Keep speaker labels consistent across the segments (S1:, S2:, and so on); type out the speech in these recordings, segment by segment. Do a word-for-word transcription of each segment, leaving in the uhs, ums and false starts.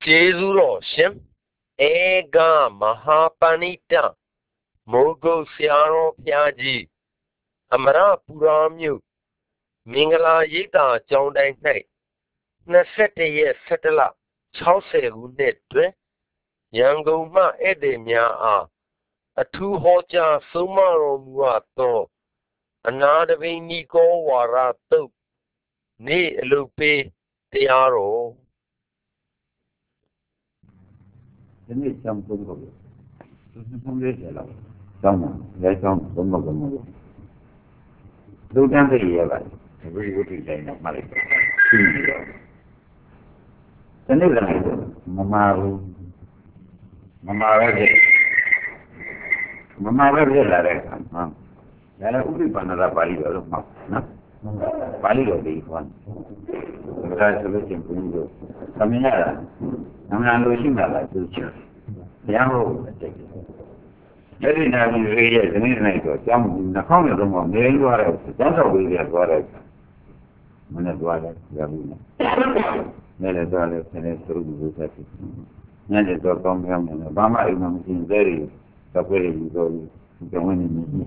S1: Jesuro Shem Ega Mahapanita Mogo Siaro Piaji Amara Puramyu Mingala Yita John Dang Night Nasete ye Setela Chause Unit Yango Ma Edemia A A two Hoja Sumaro Muato Another Nico Warato Ne Lupe Tiaro
S2: ဒီနေ့ချမ်းဆုံးတော့သူသူလေးတယ်လားကျောင်းမှာရဲကျောင်းဘုံဘုံဘုံလူတန်းတွေရပါတယ်ဘယ်လိုဒီတိုင်းတော့မှလိုက်တော့ရှင်းပြီးတော့ဒီနေ့လည်းမမာဘူးမမာပဲဖြစ်မမာပဲဖြစ်လာတဲ့အခါမှာဒါလည်းဥပ္ပန္နတာပါဠိတော်လို့မှတ်နော်ပါဠိတော်ဒီခေါ်တယ်ဒါဆိုလို့ချင်းဘုန်းကြီးတို့သမင်ရတာနာမည်လို့ရှိမှလားသူချင်ဘုရားဟုတ်တယ်အဲ့ဒီနာမည်လေးရဲ့ဒီနေ့နေ့တော့ကျောင်းနှာခေါင်းနဲ့တော့နေရင်းသွားတယ်ကျောင်းဆောက်ပြီးရသွားတယ်မနဲ့သွားတယ်ရဘူးနဲ့နဲ့လည်းသွားတယ်ဆင်းရဲသရုပ်ဘူးဆက်ပြီးညနေတော့ကောင်းကောင်းနဲ့ဘာမှအိမ်မှာမရှိသေးတယ်တော့ပြည့်ပြီးတော့ကျောင်းဝင်နေနေ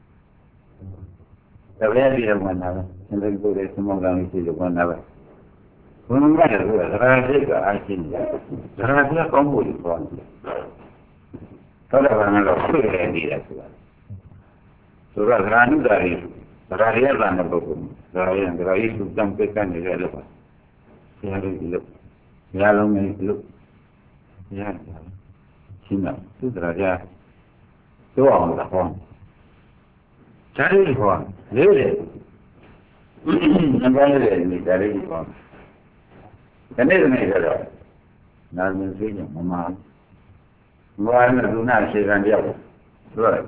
S2: တပည့်ပြည်တော်မှာနာပဲဆင်းရဲကိုယ်ရဲ့သမုဒ္ဒရာရှိလို့ကနာပဲဘုံကလည်းကရာစိတ်ကအချင်းကြီးရာစိတ်ကောင်းဖို့လို့ပြောတယ်တော်တယ်ဘာလို့ဆွေးရနေလဲဆိုတာဆိုတော့ဂရာနုတာရီဂရာရရတဲ့ပုဂ္ဂိုလ်ဂရာရဂရာရသူတံပိကနေရလို့ပါဆရာတို့ဒီလိုရလုံးနေလို့ရရှင်းတော့သူဂရာရတော့အောင်လားဟောဇာတိဟောလေးလေနံပါတ်လေးနေဇာတိဟောဒီနေ့ဒီနေ့တော့နာမည်သိညမမဘာနဲ့ဒုနာရှိကံတယောက်ဆိုတော့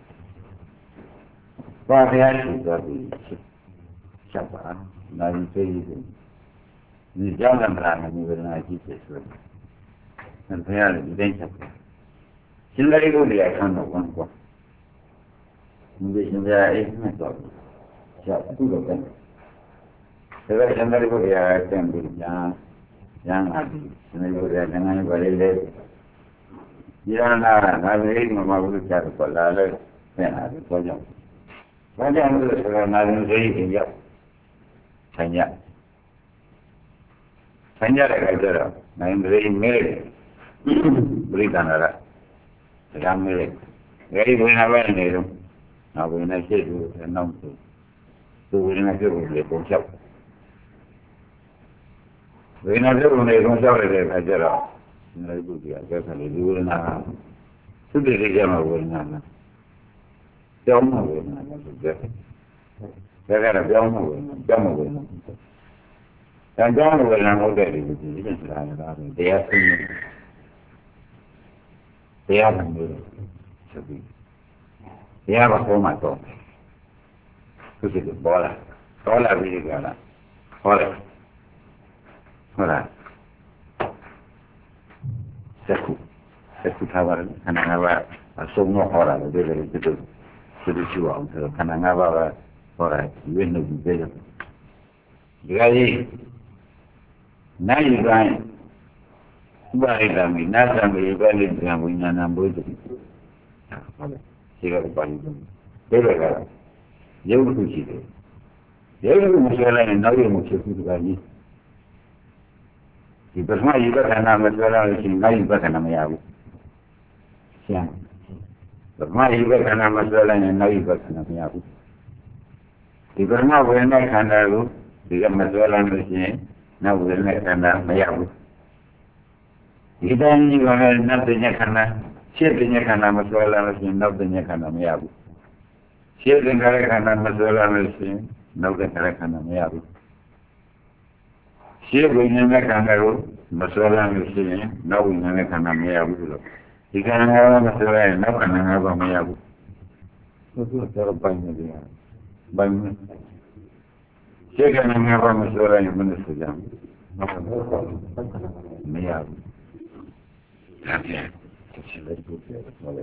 S2: ဘာဖျားရှိသွားပြီချက်ပါနာမည်သိရင်ဒီကြောင့်လည်းမလားမဝေဒနာရှိစေဆိုတော့ဖျားလည်းဒီတိုင်းချက်ရှင်လေးကိုလည်းခံတော့ကောင်းကွာဒီရှင်ပြအိမ်နဲ့တော့ချက်သူ့လိုပဲဒါပေမဲ့ရှင်လေးကိုလည်းတန်ပြီးညာညာအပ်ရှင်လေးကိုလည်းငန်းငန်းပါလေလေဒီရနာငါလေးမမဘူးကြတော့လာလဲပြန်လာတယ်တော့ကြောင့်ဘာကြောင့်လဲဆိုတော့နာရင်စိတ်ကြီးရောက်ဆိုင်ရဆိုင်ရတဲ့အခါကျတော့နိုင်စိတ်မဲတယ်ပြိတ္တနာရဒါမဲတယ်ဒီဝိညာဉ်ပဲနေတော့နောက်ဝိညာဉ်ရှိသူနောက်သူသူဝိညာဉ်ပြုတ်လေပုံချောက်ဝိညာဉ်ပြုတ်လေပုံချောက်တဲ့အခါကျတော့နေပုဒ်ကြီးအကျက်ကနေဒီဝိညာဉ်သုတိရိယမှာဝိညာဉ်လားကြောင်းမှာဝိညာဉ်လားဆိုတဲ့ဒါကတော့ကြောင်းမှာဝိညာဉ်ကြောင်းမှာဝိညာဉ်ဒါကြောင်းဝိညာဉ်ဟုတ်တဲ့ဒီလိုဒီလိုဆိုတာလည်းဒါပဲတရားသိနေတရားမှန်လို့ဆိုပြီးတရားကဟောမှာတော့သူကပေါ်လာပေါ်လာပြီးကြလားဟောတယ်ဟုတ်လားသက်ခုသက်ခုထားပါလေခန္ဓာငါးပါးအစုံတော့ဟောတာလေဒီလိုဒီလိုဒီလိုရှိအောင်ဆိုတော့ခန္ဓာငါးပါးကဟောတာဝိနုပြီးသေးတယ်ဒီကကြီးနိုင်တိုင်းဥပါရိသမီနာသမီပဲလိဉာဏ်ဝိညာဏဘုဒ္ဓဟုတ်တယ်ဒီကတော့ပါဠိတော်ဒီလိုကရုပ်ခုရှိတယ်ရုပ်ခုမရှိလိုက်ရင်နောက်ရုပ်မရှိဘူးဒီကကြီးဒီပထမယေဘခန္ဓာမဆွဲလာလို့ရှိရင်နောက်ယေဘခန္ဓာမရဘူးရှင်းပထမယေဘခန္ဓာမဆွဲလိုက်ရင်နောက်ယေဘခန္ဓာမရဘူးဒီပထမဝေဒနာခန္ဓာကိုဒီကမဆွဲလာလို့ရှိရင်နောက်ဝေဒနာခန္ဓာမရဘူးဒီတိုင်းကြီးကလည်းနောက်ပညာခန္ဓာရှင်းပညာခန္ဓာမဆွဲလာလို့ရှိရင်နောက်ပညာခန္ဓာမရဘူးရှင်းသင်္ခါရခန္ဓာမဆွဲလာလို့ရှိရင်နောက်သင်္ခါရခန္ဓာမရဘူးရှင်းဝိညာဉ်နဲ့ခန္ဓာကိုမဆွဲလမ်းလို့ရှိရင်နောက်ဝိညာဉ်နဲ့ခန္ဓာမရဘူးလို့ဒီခန္ဓာကမဆွဲရင်နောက်ခန္ဓာကမရဘူးသူကတော့ပိုင်းနေတယ်ပိုင်းနေရှင်းခန္ဓာကမဆွဲရင်မနဲ့ဆွဲကြဘူးမရဘူးဒါပြန်ရှင်းလိုက်ဘူးပြောတယ်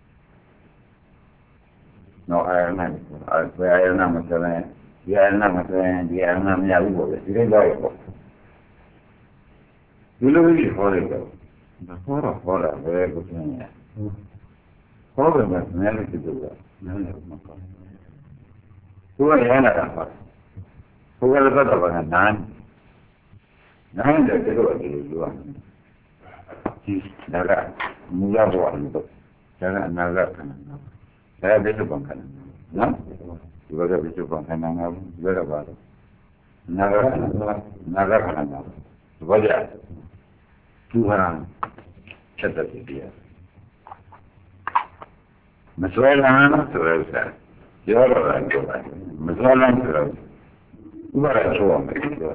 S2: နော်အဲ့ဒါနဲ့အဲ့ဒါနဲ့မဆွဲရင်ဒီအဲ့ဒါနဲ့မဆွဲရင်ဒီအဲ့ဒါမရဘူးပေါ့ဒီလိုတော့ဒီလိုကြီးဟောလိုက်တော့ဟောတော့ဟောတာပဲကိုကျင်းရဟောတယ်မှာနည်းနည်းဖြစ်တော့နည်းနည်းမှပေါ့သူကရလာတာပါဘုရားလည်းတော့ဘာနာနာနာတဲ့တော့ဒီလိုပြောဒီဒါကမူလဘောအလို့ဒါကအနာဂတ်ခဏဒါကဘယ်လိုပုံခဏနော်ဒီဘက်ကဘယ်လိုပုံခဏငါဘယ်တော့ပါလဲနာဂတ်ခဏနာဂတ်ခဏဘာကြသူဟာချက်တဲ့ပြရမစွဲလန်းဆိုရယ်ပြောတော့တယ်မစွဲလန်းဆိုတော့ဥပါရချိုးအောင်ပြောပြော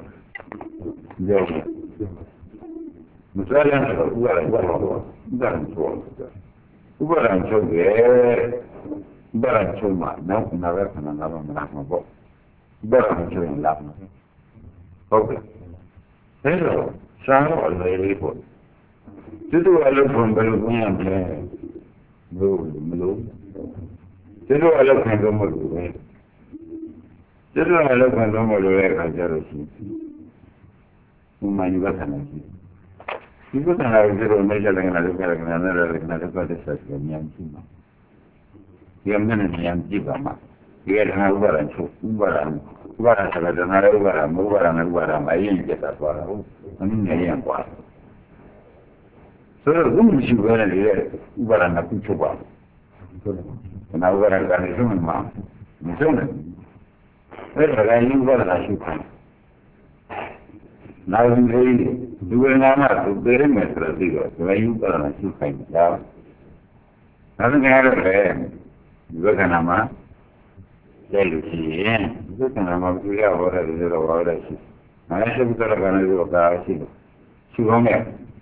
S2: မစွဲလန်းဆိုတော့ဥပါရဥပါရဥပါရချိုးဥပါရချိုးရဲ့ဥပါရချိုးမှာနောက်နာရခဏနာတော့မလားမပေါ့ဥပါရချိုးရင်လာမှာဟုတ်ကဲ့အဲတော့စားတော့လေလေးပေါ့သူတို့အလုပ်ပုံဘယ်လိုလုပ်ရမလဲမလို့မလို့သူတို့အလုပ်ခံတော့မလို့ပဲသူတို့အလုပ်ခံတော့မလို့ရဲ့အခါကျတော့ရှိဘုမယူကခဏရှိဒီကနေ့လည်းဒီလိုနေကြတယ်ကလည်းလည်းလည်းလည်းလည်းလည်းလည်းဆက်ပြီးမြန်ကြည့်မှာဒီအမှန်နဲ့မြန်ကြည့်ပါမှာဒီကနေ့ဥပါဒ်ချုပ်ဥပါဒ်ဥပါဒ်ဆက်တဲ့နာရဥပါဒ်မဥပါဒ်နဲ့ဥပါဒ်မအရင်ကျတာသွားတာဟုတ်အနည်းငယ်ရကွာဆိုတော့ဘုမရှိဘဲနဲ့လေဥပါဒနာကုချုပ်ပါဘူးနာဥပါဒနာကနေဆုံးမှာမဆုံးနဲ့အဲ့ဒါကဥပါဒနာရှိခိုင်းနာဝိသေဒီဝေနာမှာသူပေရမယ်ဆိုတော့ဒီတော့ဒီဥပါဒနာရှိခိုင်းတာဒါနဲ့ကြတော့လေဒီဝေကနာမှာကျဲလို့ရှိရင်ဒီဝေကနာမှာသူရဟောတယ်လို့တော့ဟောတယ်ရှိနားရှိဘူးတော့ကနေတော့ဒါရှိတယ်ရှိအောင်နဲ့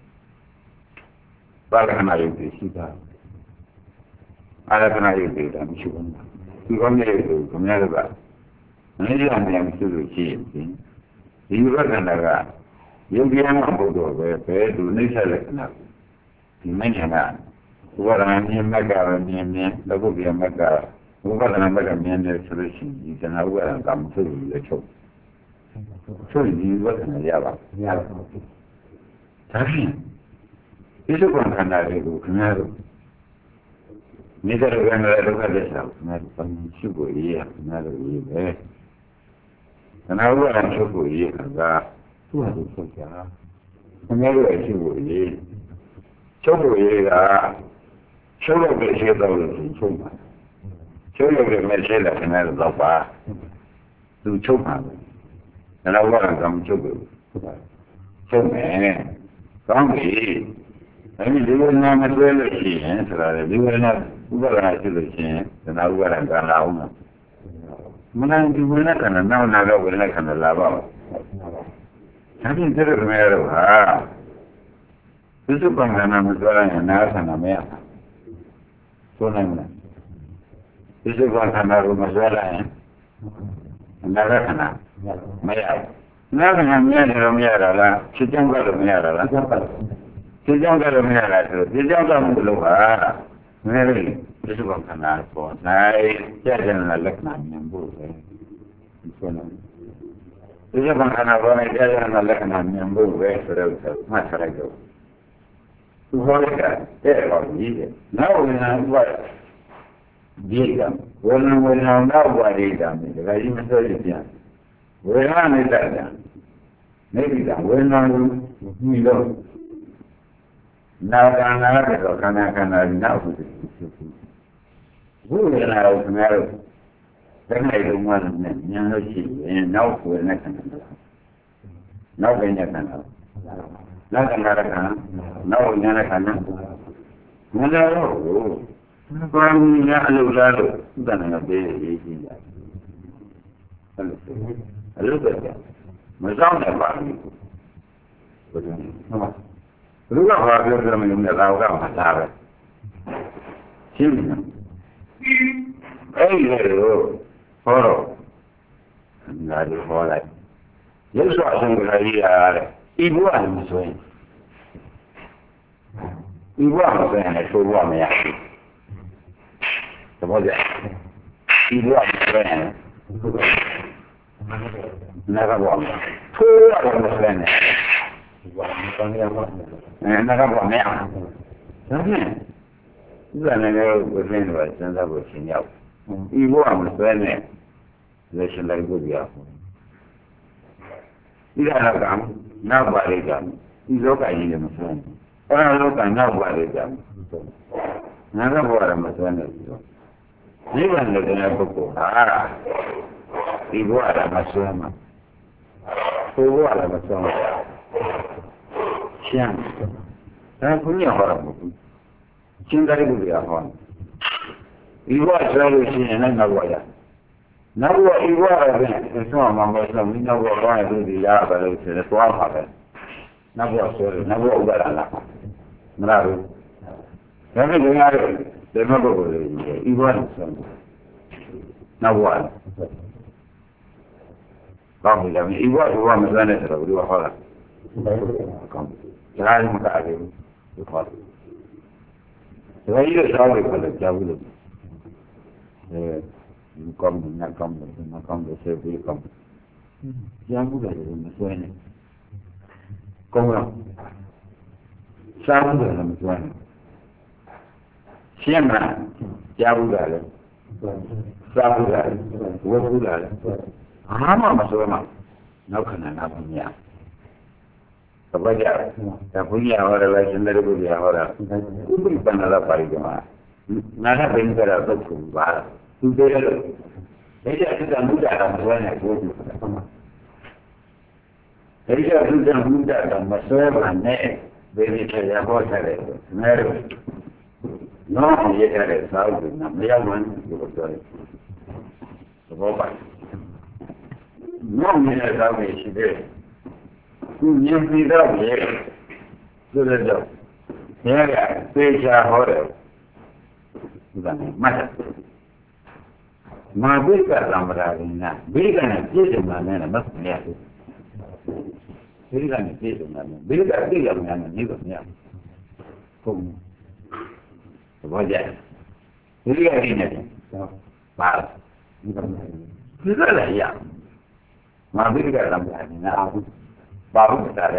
S2: ဘာကနာရုပ်ရှိတာအာရကနာရုပ်တွေလည်းမရှိဘူးဒီကောင်းရဲ့ကိုခမရတော့မင်းကြီးအမြန်ရှိလို့ရှိရင်ဒီဘက်ကနာကယုတ်ပြန်မှာဘုဒ္ဓပဲပဲသူနှိမ့်ဆက်တဲ့ခဏဒီမင်းညာကဘုရားမြင်မက်ကမြင်မြင်လောကုပြန်မက်ကဘုရားနာမက်ကမြင်တယ်ဆိုလို့ရှိရင်ဒီကနာဥပဒါကမဆိုလို့လည်းချုပ်ချုပ်ဒီဘက်ကနာရပါရပါဒါဖြင့်ဒီလိုကခန္ဓာတွေကိုခင်ဗျားတို့နေတဲ့ရကံလည်းဒုက္ခသစ္စာကိုခင်ဗျားတို့ပန်းရှိကိုရေးရခင်ဗျားတို့ရေးပဲခန္ဓာဥပါဒ်ချုပ်ကိုရေးတာကသူ့ဟာသူချုပ်ကြခင်ဗျားတို့အရှိကိုရေးချုပ်ကိုရေးကချုပ်လို့ပဲရှိတော့လို့ချုပ်ပါချုပ်လို့ပဲမရှိတာခင်ဗျားတို့တော့ပါသူချုပ်ပါပဲခန္ဓာဥပါဒ်ကမချုပ်ဘူးချုပ်မယ်ကောင်းပြီအဲဒီဒီဝိညာဉ်မတွေ့လို့ရှိရင်ဆိုတာလေဒီဝိညာဉ်ဥပါဒနာရှိလို့ရှိရင်သနာဥပါဒနာကလာအောင်မနိုင်ဒီဝိညာဉ်ကလည်းနောက်လာတော့ဝိညာဉ်ကလည်းလာပါ့ဒါဖြင့်တဲ့ရမယ်တော့ဟာသစ္စာပံနာမဆိုရရင်နာသနာမရဆိုနိုင်မလားသစ္စာပံနာကိုမဆိုရရင်နာရခနာမရနာခနာမရတော့မရတာလားဖြစ်ကြောင်းကတော့မရတာလားဒီကြောင့်ကတော့မရလားဆိုဒီကြောင့်တော့မလို့ပါမင်းလေးဒီစုကခဏပေါ်နိုင်ကြတဲ့လက္ခဏာမြင်ဖို့ပဲဒီဆိုနေဒီကခဏပေါ်နေကြတဲ့လက္ခဏာမြင်ဖို့ပဲဆိုတော့မှတ်ထားလိုက်တော့သူဟောလိုက်တာတဲ့ဟောကြီးတယ်နောက်ဝင်လာဥပါဒီကဝေဒနာဝေဒနာနောက်ဥပါဒိတာမြေဒါကြီးမဆိုရပြန်ဝေဒနာနေတာနေပြီကဝေဒနာကိုမြည်လို့နာကံနာကတော့ခန္ဓာခန္ဓာနောက်ဘူးဘုရားနာကိုခင်ဗျားတို့တခါလုံးမလို့နဲ့ဉာဏ်လို့ရှိရင်နောက်ဝေဒနာခန္ဓာနောက်ပဲဉာဏ်ခန္ဓာနောက်ခန္ဓာကနောက်ဉာဏ်ခန္ဓာမနာတော့ဘူးဘာမှမအလုပ်လားလို့ဥဒ္ဒနာပေးရေးကြည့်ကြအလုပ်ပဲမဆောင်နိုင်ပါဘူးဘုရားဟုတ်ပါဘုရားဘာပြောကြမလို့လဲလာတော့မှာသားပဲရှင်းပြီအဲ့ဒီလိုဟောတော့ငါတို့ဟောလိုက်ရုပ်စွာအဆုံးကလေးရတယ်ဤဘုရားမဆိုရင်ဤဘုရားမဆိုရင်လည်းသိုးဘုရားမရဘူးသဘောကျဤဘုရားမဆိုရင်နာကဘုရားသိုးရတယ်မဆိုရင်အဲနာကပေါ်မရဒါနဲ့ဒီကနေ့ကိုသိနေပါစဉ်းစားဖို့ရှင်ရောက်ဤဘဝမှာဆွဲနေလက်ရှင်လိုက်ဖို့ရအောင်ဒီကရကနောက်ပါလိမ့်ကြဒီလောကကြီးလည်းမဆွဲဘူးအဲ့ဒါလောကနောက်ပါလိမ့်ကြနာကဘောရမဆွဲနေဘူးနိဗ္ဗာန်လို့တဲ့ပုဂ္ဂိုလ်ဟာဒီဘဝကမဆွဲမှာဘုရားလည်းမဆွဲမှာရှင်းဒါဘုရားဟောတာမဟုတ်ဘူးရှင်းကြတယ်ဘုရားဟောဒီဘဝဆွဲလို့ရှိရင်လည်းနောက်ဘဝရနောက်ဘဝဒီဘဝကလည်းဆွဲမှာမဆွဲဘူးနောက်ဘဝဘာလို့ဒီရပါလို့ဆိုတော့သွားပါပဲနောက်ဘဝဆွဲလို့နောက်ဘဝဥပါဒနာမလားဘူးဒါပေမဲ့ငါတို့ဒီမှာပုဂ္ဂိုလ်တွေဤဘဝနဲ့ဆွဲနောက်ဘဝကောင်းပြီလားဤဘဝဒီဘဝမဆွဲနဲ့ဆိုတော့ဘုရားဟောတာကောင်းဒါလည်းမကဘူးဒီခေါ်တယ်ဒါကြီးတော့ဆောင်းလို့ခေါ်လို့ကြားဘူးလို့အဲကောင်းတယ်ကောင်းတယ်မကောင်းတယ်ဆက်ပြီးကောင်းကြားဘူးလည်းမဆွဲနဲ့ကောင်းလားစားဘူးလည်းမဆွဲနဲ့ရှင်းမလားကြားဘူးလားစားဘူးလားဝတ်ဘူးလားအားမမဆွဲမှာနောက်ခဏနာပါမြတ်သဘောကျတယ်ဒါဘုရားဟောတယ်လည်းရှင်သေဘုရားဟောတာဥပ္ပန္နရပါရိကမှာနာဂဘိင်္ဂရသုတ်ကူပါသူတည်းလို့ဒါကြအစ်ကမူတာကမဆွဲနဲ့ဘုရားဒါကြသူကမူတာကမဆွဲပါနဲ့ဘယ်လိုလဲဟောထားတယ်နဲတော့နော်ရတဲ့စာအုပ်ကမရောက်မှန်းပြောတယ်သဘောပါနော်မြင်တဲ့စာအုပ်ရှိတယ်သူမြင်ပြီးတော့လေဆိုတော့ဘယ်ကသေချာဟောတယ်ဒီကနေ့မှတ်တယ်မာဘိကသံဗရာရင်ကဘိကနဲ့ပြည့်စုံတာနဲ့မဟုတ်ဘူးဘိကနဲ့ပြည့်စုံတာနဲ့ဘိကပြည့်ရမှာနဲ့နေတော့မရဘူးဟုတ်ဘောကြဘိကရင်းနေတယ်ပါဒီကနေ့ဒီကလည်းရမာဘိကသံဗရာရင်ကအခုဘာလို့တာလဲ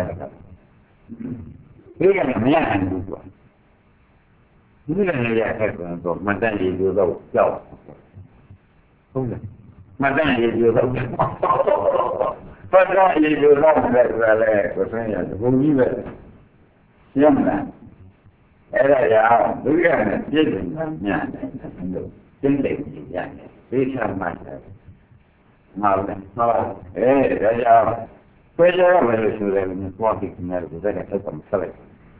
S2: ဒီကနေ့မရနိုင်ဘူးကွာဒီကနေ့ရခဲ့တော့မတန်ရည်လို့ကြောက်ဟုတ်လားမတန်ရည်လို့တော့ပတ်ရည်လို့တော့လည်းဆိုလည်းကိုယ်ရဘုံကြီးပဲရှင်းမလားအဲ့ဒါကြောင့်ဒုက္ခနဲ့ပြည့်စုံတာညံ့တယ်လို့သိနေကြရတယ်သိချာမှတ်တယ်မှားတယ်မှားပါအဲဒါကြောင့်ဘယ်လိုလဲလို့ဆိုတယ်မြတ်စွာဘုရားကလည်းတက်တယ်ဆက်လိုက်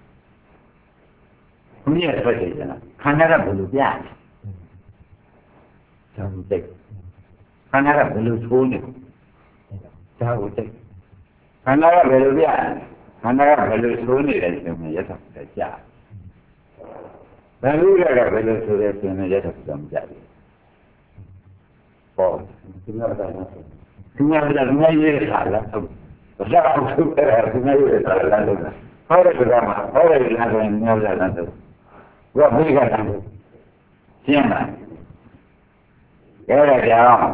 S2: ဘုရားဆွတ်တယ်ကျလားခန္ဓာကဘယ်လိုပြလဲဇာတ်တိတ်ခန္ဓာကဘယ်လိုချိုးနေဇာတ်တိတ်ခန္ဓာကဘယ်လိုပြခန္ဓာကဘယ်လိုချိုးနေတယ်ဆိုရင်ရသတယ်ကြာဘယ်လိုလဲဘယ်လိုဆိုရဲဆိုရင်ရသတယ်မကြဘူးဟောဒီမှာတော့ဒီမှာတော့ငါရေးရတာဟုတ်ဘာသာဟုတ်တယ်ဒီနေ့ရတာလားလို့ဟောတယ်ကမှဟောတယ်လားဆိုရင်ညောလာတယ်ဘာဘိကတံရှင်းလားအဲ့ဒါကြောင့်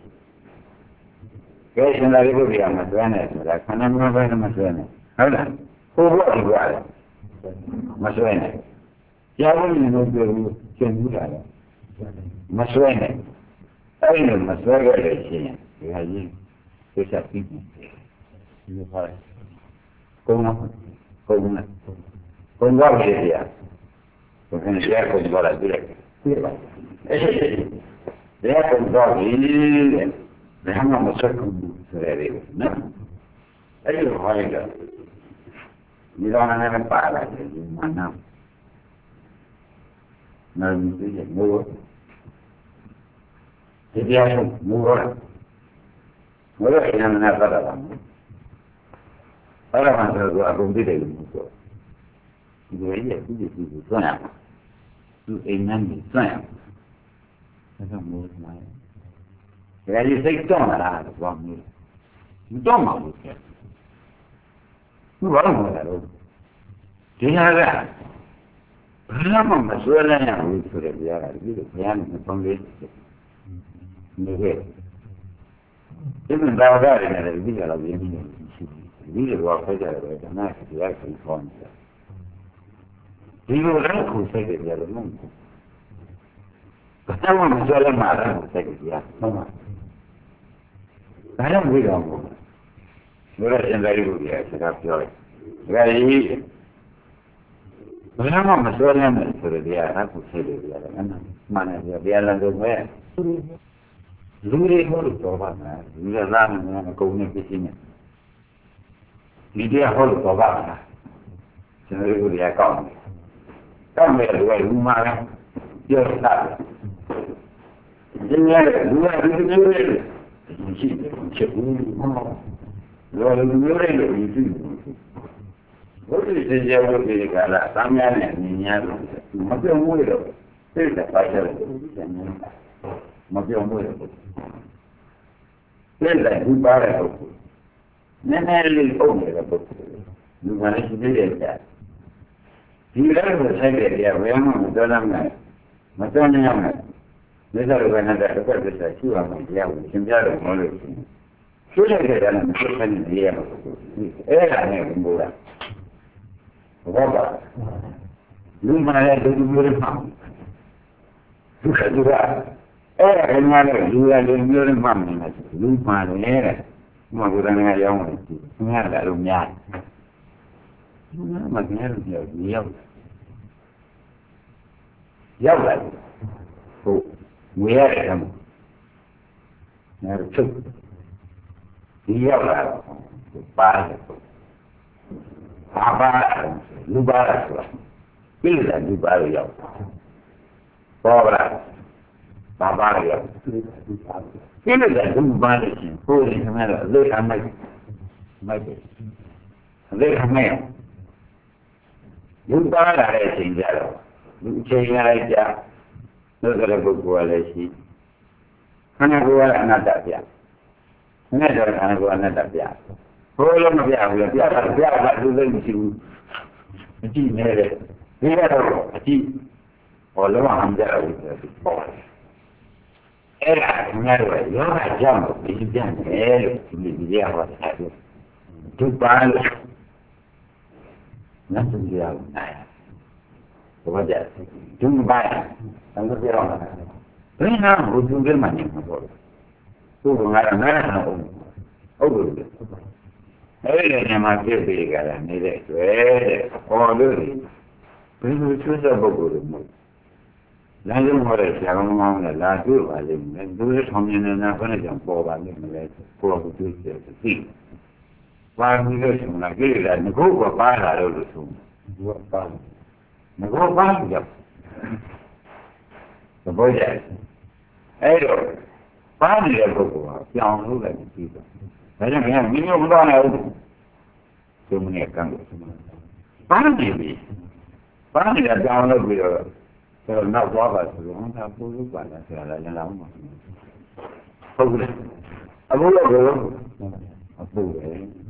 S2: ကဲရှင်သာရိပုတ္တရာမသွမ်းနဲ့ဆိုတာခန္ဓာမျိုးပဲမသွမ်းနဲ့ဟုတ်လားဟိုဘောဒီကွာမသွမ်းနဲ့ကြားလို့မြင်လို့ပြောလို့ရှင်းဘူးလားမသွမ်းနဲ့အဲ့ဒီမသွမ်းခဲ့လို့ရှိရင်ဒီဟာကြီးသိချပြီးပြီဒီပါကုန်းလားကုန်းလားကုန်းတော့လေပြဘယ်နဲ့ရကုန်းတော့လာကြည့်လိုက်ကြည့်ပါအဲ့ဒီရကုန်းတော့ဒီတဲ့ဘယ်မှမဆက်ဘူးဆိုရတယ်နော်အဲ့ဒီဟောလိုက်တော့ဒီတော့လည်းပါလာတယ်ဒီမှာနော်နော်ဒီကမိုးဒီတရားမိုးရောမိုးရောအရင်ကပတ်တာပါအဲ့ဒါမှဆိုတော့အကုန်သိတယ်လို့ပြောဒီလိုရဲ့ဒီဒီဒီသွမ်းရမှာသူအိမ်နန်းကြီးသွမ်းရမှာအဲ့ဒါမိုးမှာဒါကြီးစိတ်တော့မလားတော့ဘာမျိုးမတော့မှာဘူးကျသူဘာလို့လဲတော့ဒီဟာကဘာမှမစွဲနိုင်ဘူးဆိုတဲ့တရားကဒီလိုဘုရားနဲ့ပေါင်းလေးနေခဲ့ဒီမှာဒါကြရတယ်လည်းဒီကတော့ရင်းနေရှိတယ်ဒီလိုတော့ဖက်ကြတယ်ဒါနာတရားကိုခေါ်နေတာဒီလိုလည်းကိုစိတ်ကြရတယ်မဟုတ်ဘူးဘာမှမပြောလည်းမှာတော့စိတ်ကြရဟုတ်ပါဒါတော့ဝိတော်ကိုဘုရားရှင်သာရိပုတ္တရာစကားပြောတယ်ဒါကြီးဘာမှမပြောလည်းမယ်ဆိုတော့တရားအကုသိုလ်တွေရတယ်အမှန်မှန်တယ်တရားလည်းတော့ပဲလူတွေဟုတ်လို့တော့ပါမယ်လူတွေလားမင်းအကုန်နဲ့ပြည့်စုံနေဒီတရားဟုတ်လို့တော့ပါမယ်ရှင်သာရိပုတ္တရာကောင်းတယ်ကောင်းတယ်လူကလူမှာလည်းပြောတာဒီနေ့လူကလူမျိုးတွေရှိတယ်ချက်ဘူးလောလူမျိုးတွေလို့ယူကြည့်ဘုရားရှင်ရဲ့ဘုရားကလာသမ်းများနဲ့ညီညာလို့မပြောင်းဘူးလို့သိတဲ့ပါချက်လို့မပြောင်းဘူးလို့လက်လိုက်ဘူးပါတဲ့ပုဂ္ဂိုလ်နည်းနည်းလေးပုံနေတဲ့ပုဂ္ဂိုလ်လူကလည်းရှိသေးတယ်ကြာဒီလည်းကိုဆိုင်တဲ့တရားဘယ်မှမတော်နိုင်ဘူးမတော်နိုင်အောင်လက်တော်ကလည်းတစ်ခါတစ်ခါရှိရမယ်တရားကိုသင်ပြတော့မလို့ရှိတယ်ရှိတဲ့ကြတယ်မဖြစ်နိုင်နေရမှာအဲ့ဒါနဲ့ဘုရားဘောပါလူမလည်းလူမျိုးတွေမှာဒုက္ခဒုက္ခအဲ့ဒါကလည်းလူရလူမျိုးတွေမှာနေတယ်လူမှာလည်းတဲ့ဘုရားကရောင်းတယ်သူများလည်းလူများလူများမကျန်လို့ပြောရောက်ရောက်လာဟုတ်ငွေရတယ်ကမှငါတို့ချုပ်ဒီရောက်လာပါတယ်ဘာပါလူပါဆိုတာပြည်လာလူပါရောက်ပေါ်လာဘာပါရောက်ပြည်လာလူပါလို့ရှင်ကိုယ်ရင်ခမဲ့တော့အလေးအမိုက်မိုက်တယ်အလေးအမိုက်လူပါလာတဲ့အချိန်ကြတော့လူအချိန်ရလိုက်ကြလို့ဆိုတဲ့ပုဂ္ဂိုလ်ကလည်းရှိခန္ဓာကိုယ်ကအနတ္တပြခန္ဓာတော့ခန္ဓာကိုယ်အနတ္တပြဘိုးလုံးမပြဘူးလေပြတာပြတာလူသိမရှိဘူးအကြည့်နေတယ်ဒီကတော့အကြည့်ဟောလုံးဝဟန်ကြတယ်ပေါ့အဲ့ဒါငါတို့ရောဂါကြောင့်ဒီပြန်တယ်လို့ဒီဒီရဟောတာဒုပါလို့နတ်သူရအောင်နိုင်ဘာကြဒုပါသံဃာပြောတာဘယ်နာဘုသူကမှနေမှာပေါ့သူကငါကငါကဟုတ်ဟုတ်တယ်အဲ့ဒီနေမှာပြည့်ပြည့်ကြတာနေတဲ့တွေ့ဟောလို့ဘယ်လိုချွတ်တဲ့ပုဂ္ဂိုလ်တွေမဟုတ်လမ်းဆုံးဟောတဲ့ဆရာကောင်းကောင်းနဲ့လာတွေ့ပါလိမ့်မယ်သူတို့ထောင်မြင်နေတာဘယ်နဲ့ကြောင့်ပေါ်ပါလိမ့်မလဲကိုယ်ကသူတွေ့တယ်သိပါပြီလို့ဆိုလာကြည့်ရတာငကိုကပါလာလို့လို့ဆိုသူကပါငကိုပါကြသဘောကျအဲ့တော့ပါနေတဲ့ပုဂ္ဂိုလ်ကပြောင်းလို့လည်းပြီးတော့ဒါကြောင့်မင်းမင်းမတော်နိုင်ဘူးသူမင်းကံလို့ပါနေပြီပါနေတာပြောင်းလို့ပြီးတော့ဆိုတော့နောက်သွားပါဆိုတော့ဟောတာပို့လို့ပါလားဆရာလည်းလည်းအောင်ပါဟုတ်တယ်အခုလည်းကိုအပူပဲ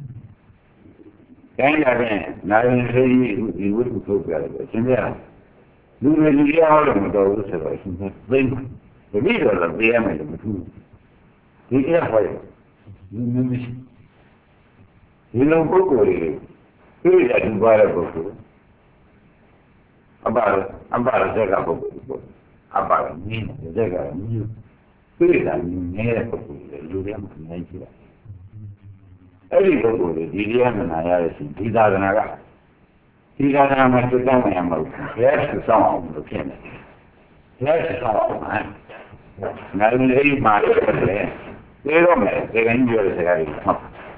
S2: တိုင်းရတဲ့နိုင်ရည်ဒီဝိသုထုတ်ကြတယ်အရှင်ပြလူတွေလူရဟောလို့မတော်ဘူးဆိုတော့အရှင်ပြသိမ့်တတိတော်လည်းသိရမယ်လို့မထူးဒီအရာဟောရလူမျိုးမရှိဒီလိုပုဂ္ဂိုလ်တွေပြည့်ရတူပါတဲ့ပုဂ္ဂိုလ်အပါအပါရဇက်ကပုဂ္ဂိုလ်ပေါ့အပါရနင်းဇက်ကမျိုးပြည့်တာနေတဲ့ပုဂ္ဂိုလ်တွေလူတွေမှနိုင်ကြည့်တယ်အဲ့ဒီပုဂ္ဂိုလ်တွေဒီတရားနာရတဲ့ရှင်ဒီသာသနာကဒီသာသနာမှာသိတောင်းရမှာမဟုတ်ဘူးဘယ်လိုစောင့်အောင်လို့ဖြစ်နေလဲဘယ်လိုစောင့်အောင်လဲငါတို့လေးမှာတယ်ပြေတော့မယ်ဒီကနေ့ပြောတဲ့စကားတွေဟုတ်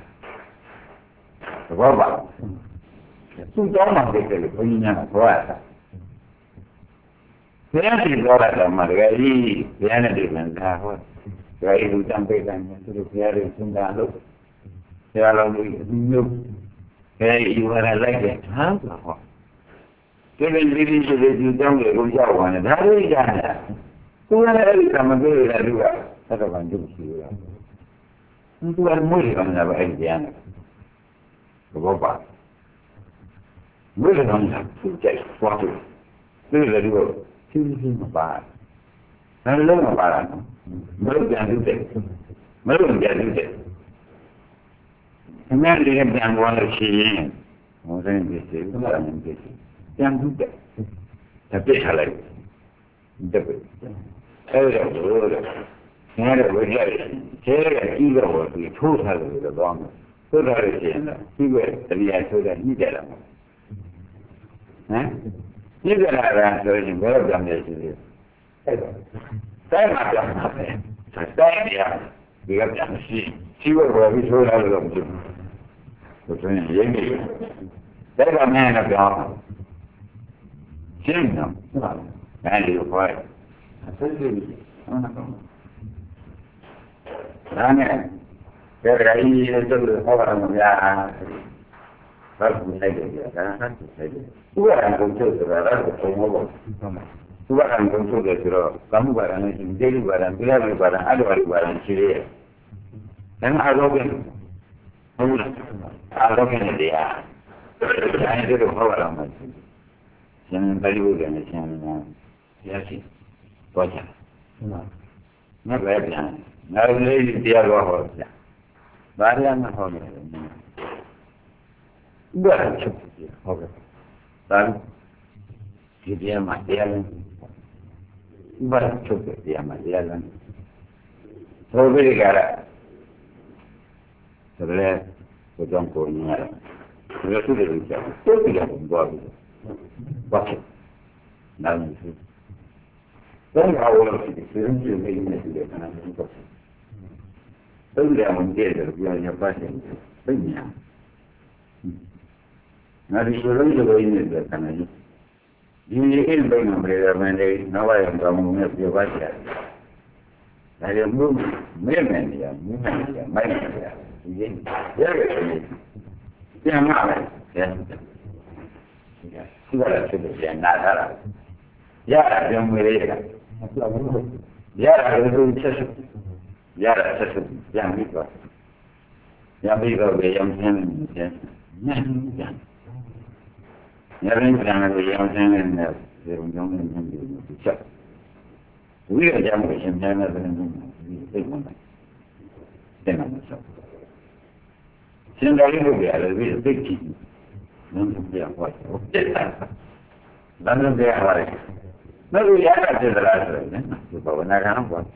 S2: သဘောပါသူ့တောင်းမှသိတယ်လို့ဘုန်းကြီးများကပြောရတာဘယ်နဲ့ပြောရတာမှတကယ်ကြီးဘယ်နဲ့ဒီလန်ကာဟောဒါဤလူတံပေးတယ်သူတို့ဘုရားတွေစဉ်းစားလို့ဘုရားလုံးကြီးအမျိုးဘယ်ဤဝရလိုက်တယ်ဟာဆိုဟောဒီလိုဒီဒီဒီဒီတောင်းလို့ရောက်သွားတယ်ဒါလေးကြားတယ်သူကလည်းအဲ့ဒီကမပြေရတဲ့လူကသက်တော်ကဒုက္ခရှိရသူကမွေးရမှာပဲအဲ့ဒီကြားတယ်ဘောပါမွေးရမှာသူကြိုက်သွားတယ်သူလည်းဒီလိုသူကြီးမပါဘယ်လိုမပါလားမလို့ပြန်လို့တယ်မလို့ပြန်လို့တယ်အများကြီးပြန်သွားလို့ရှိရင်ဟောတဲ့ဒီစေဘာလဲဒီပြန်ဒုတဲ့တပိတ်ထားလိုက်တပိတ်အဲ့ဒါလို့လေငါတို့ဝိရကျဲတဲ့ကြီးတော့ဒီထိုးထားလို့တော့သွားမယ်ထိုးထားလို့ရှိရင်ဒီကတရားထိုးတဲ့ညှိကြတာဟမ်ညှိကြတာကဆိုရင်ဘယ်တော့ပြန်လဲရှိသေးအဲ့တော့တိုင်းမှာပြန်ပါပဲတိုင်းရဒီကပြန်ရှိရှိဝဲဝဲပြီးထိုးထားလို့တော့မဖြစ်ဘူးဆိုရင်ရင်းနေတယ်ကမင်းနဲ့ပြောင်းရှင်းနော်အဲ့ဒီကိုခေါ်ဆက်ကြည့်ဟုတ်နော်ဒါနဲ့ဒါကြကြီးရဲ့တို့ဟောတာမများဘာလို့လဲကြည့်ရတာဟမ်ဆက်ကြည့်သူကလည်းကုန်ချုပ်ဆိုတာတော့ဘုံမဟုတ်ဘူးသူကလည်းကုန်ချုပ်တယ်ဆိုတော့ကမှုပါရနဲ့ဒီလိုပါရပြရလို့ပါရအဲ့လိုပါရရှိရဲဒါမှအားလုံးပဲဟုတ်လားအားလုံးနဲ့တရားအဲ့ဒီလိုဟောတာမှရှင်ဘယ်လိုလဲရှင်ရရှိတော့ချာဟုတ်လားမပဲပြန်ငါလေးတရားတော်ဟောပြဘာရမ်းဟောတယ်ဘာချုပ်ဟုတ်ကဲ့ဒါဒီတရားမှာတရားလည်းဘာချုပ်တယ်တရားမှာတရားလည်းသောဘိကရဆိုလဲဘုရားကိုညရတယ်ဒီလိုသူတွေကြောက်တိုးပြီးတော့ဘာလို့ဘာဖြစ်နားမသိဘူးတော့ဘာလို့ဒီစရင်ကြီးလေးနဲ့ဒီလိုခဏလေးတော့တော့လည်းမကြည့်တယ်ပြောရပါတယ်ပြညာငါဒီလိုလိုလိုနေတယ်ခဏလေးဒီနေ့အိမ်ပိုင်းမှာပြည်တော်မင်းလေးနောက်ရအောင်ကောင်းမှုနဲ့ပြောပါချင်တယ်ဒါကြောင့်မို့မဲမဲနေရမင်းမဲနေရမိုက်နေရဒီရင်ရတယ်ပြန်လာတယ်ပြန်ဒီကလည်းသူပြန်လာတာရတယ်ပြန်မရရရတယ်သူချက်ရတယ်ချက်ပြန်ပြီးတော့ပြန်ပြီးတော့ပြန်ပြန်ပြန်ပြန်ညရင်ပြန်လို့ရောင်းစင်းနေတယ်ဒီလိုမျိုးနေနေဒီချက်ဝိရကြမှုရှင်ပြန်နေတယ်ဒီစိတ်ဝင်တယ်တဲ့မှာဆိုရှင်တော်လေးကိုပြရတယ်ဒီစိတ်ကြည့်နန်းပြန်ဟောတယ်နန်းပြန်ဟောတယ်မလို့ရတာတဲ့လားဆိုရင်ဒီဘဝနာကံပေါ့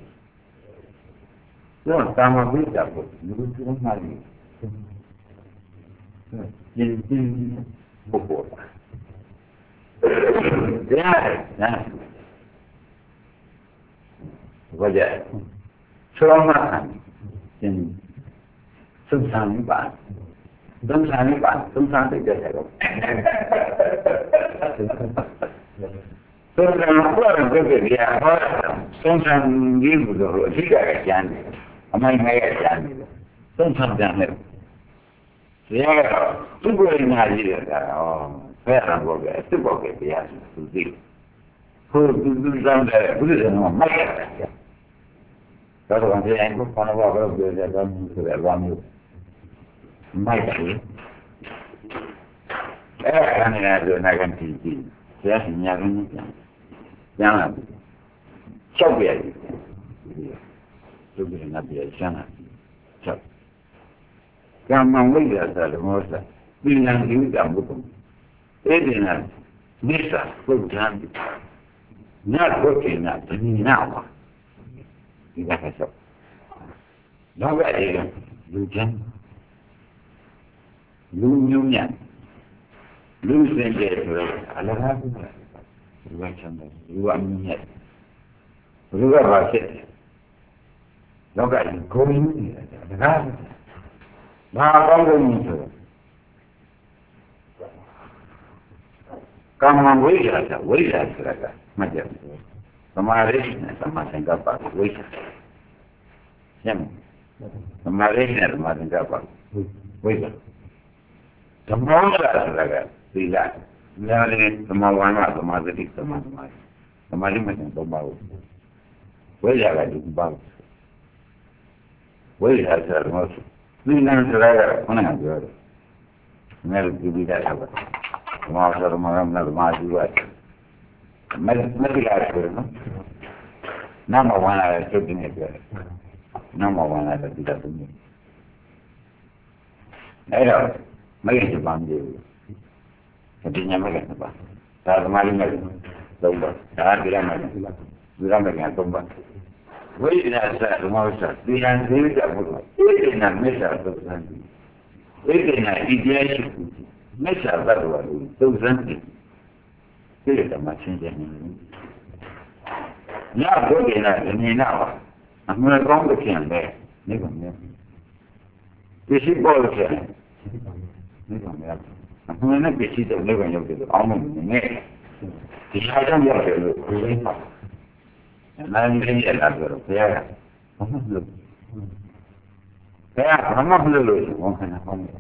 S2: တော့တာမဝိတ္တကိုလူကြီးမှလည်းဒီဒီဘုဘောရတယ်နော်ဘာကြဆောင်းမှာသင်စုံစမ်းပါဒုံစမ်းပါစုံစမ်းတဲ့ကြတယ်တော့ဆိုတော့ဘာလို့ဒီကရဟောစုံစမ်းကြီးလို့အဓိကကကျန်တယ်အမိုင်းငယ်ကျန်တယ်စုံစမ်းပြန်တယ်ဒီကတော့သူ့ကိုယ်ညာကြီးတယ်ကတော့ဖဲရံဘောပဲစစ်ဘောပဲတရားသူသိကိုသူသူစမ်းတယ်ဘုရားကမိုက်တယ်တော့တော့ဒီအင်ကိုဘာလို့ဘာလို့ပြောကြတယ်ဆိုတော့ဘာမျိုးမိုက်တယ်အဲ့ဒါကနေတော့နာကန်တီတီဆရာညာကင်းပြန်ပြန်လာချက်ပြရတယ်သူကလည်းပြန်ချမ်းလာချက်ကမ္မဝိဒ္ဓသာဓမ္မောသပိဏံဒီဥဒ္ဓဘုဒ္ဓအဲ့ဒီနာနိစ္စဘုရားနတ်ဘုရားတဏှာပါဒီကဆက်တော့ဘယ်လိုလူချမ်းလူမျိုးများလူစင်ကြယ်ဆိုတော့အလကားဘူးလူကချမ်းတယ်လူကအမြင့်မြတ်လူကပါဖြစ်လောကကြီးဂုံကြီးနေတာတကားဘာကောင်းကုန်ဆိုကမ္မဝိရဒဝိရဆိုတာကမှတ်ကြတယ်သမာဓိနဲ့သမာသင်္ကပ္ပဝိရရှင်းသမာဓိနဲ့သမာသင်္ကပ္ပဝိရဓမ္မဝါဒဆိုတာကသီလညာနဲ့သမာဝါဒသမာဓိသမာသမာဓိသမာဓိမှန်တော့ပါဘူးဝိရကဒီပါဝိရဆိုတာတော့သီလဆိုတာကခဏပြောတယ်ငါတို့ကြည့်ပြီးတာပါသမာဓိသမာဓိသမာဓိဝတ်မမဒီလာဆိုနော်နာမဝါနာချုပ်နေတယ်နာမဝါနာတဲ့ဒီတော့ဒီအဲ့တော့မဂ္ဂင်ချက်ပါမလို့အတိညာမဂ္ဂင်ပါဒါသမာဓိနဲ့သုံးပါဒါဒီရမယ်ဒီရမယ်ကသုံးပါဝိညာဉ်စာဓမ္မဝိစာဒီရန်သေးတဲ့ဘုရားဝိညာဉ်မေတ္တာသုတ်သန်းဝိညာဉ်ဤတရားရှိမေတ္တာဘတ်တော်ကိုသုတ်သန်းတယ်ဒီကမှရှင်းတယ်ညဘုရားနဲ့နေနာပါအမှန်ကောင်းတဲ့ခြင်းပဲနေပါမယ်ဒီရှိပေါ်လို့ခြင်းနေပါမယ်အမှန်နဲ့ပြည့်စုံတဲ့ဘယ်ရောက်တယ်အောင်မယ်နဲ့ဒီဟာကြောင့်ရောက်တယ်လို့ပြောရမှာနာမည်ကြီးရတာပြောတော့ဘုရားကဘာမှမလုပ်ဘုရားဘာမှမလုပ်လို့ဘောခဏဟောင်းတယ်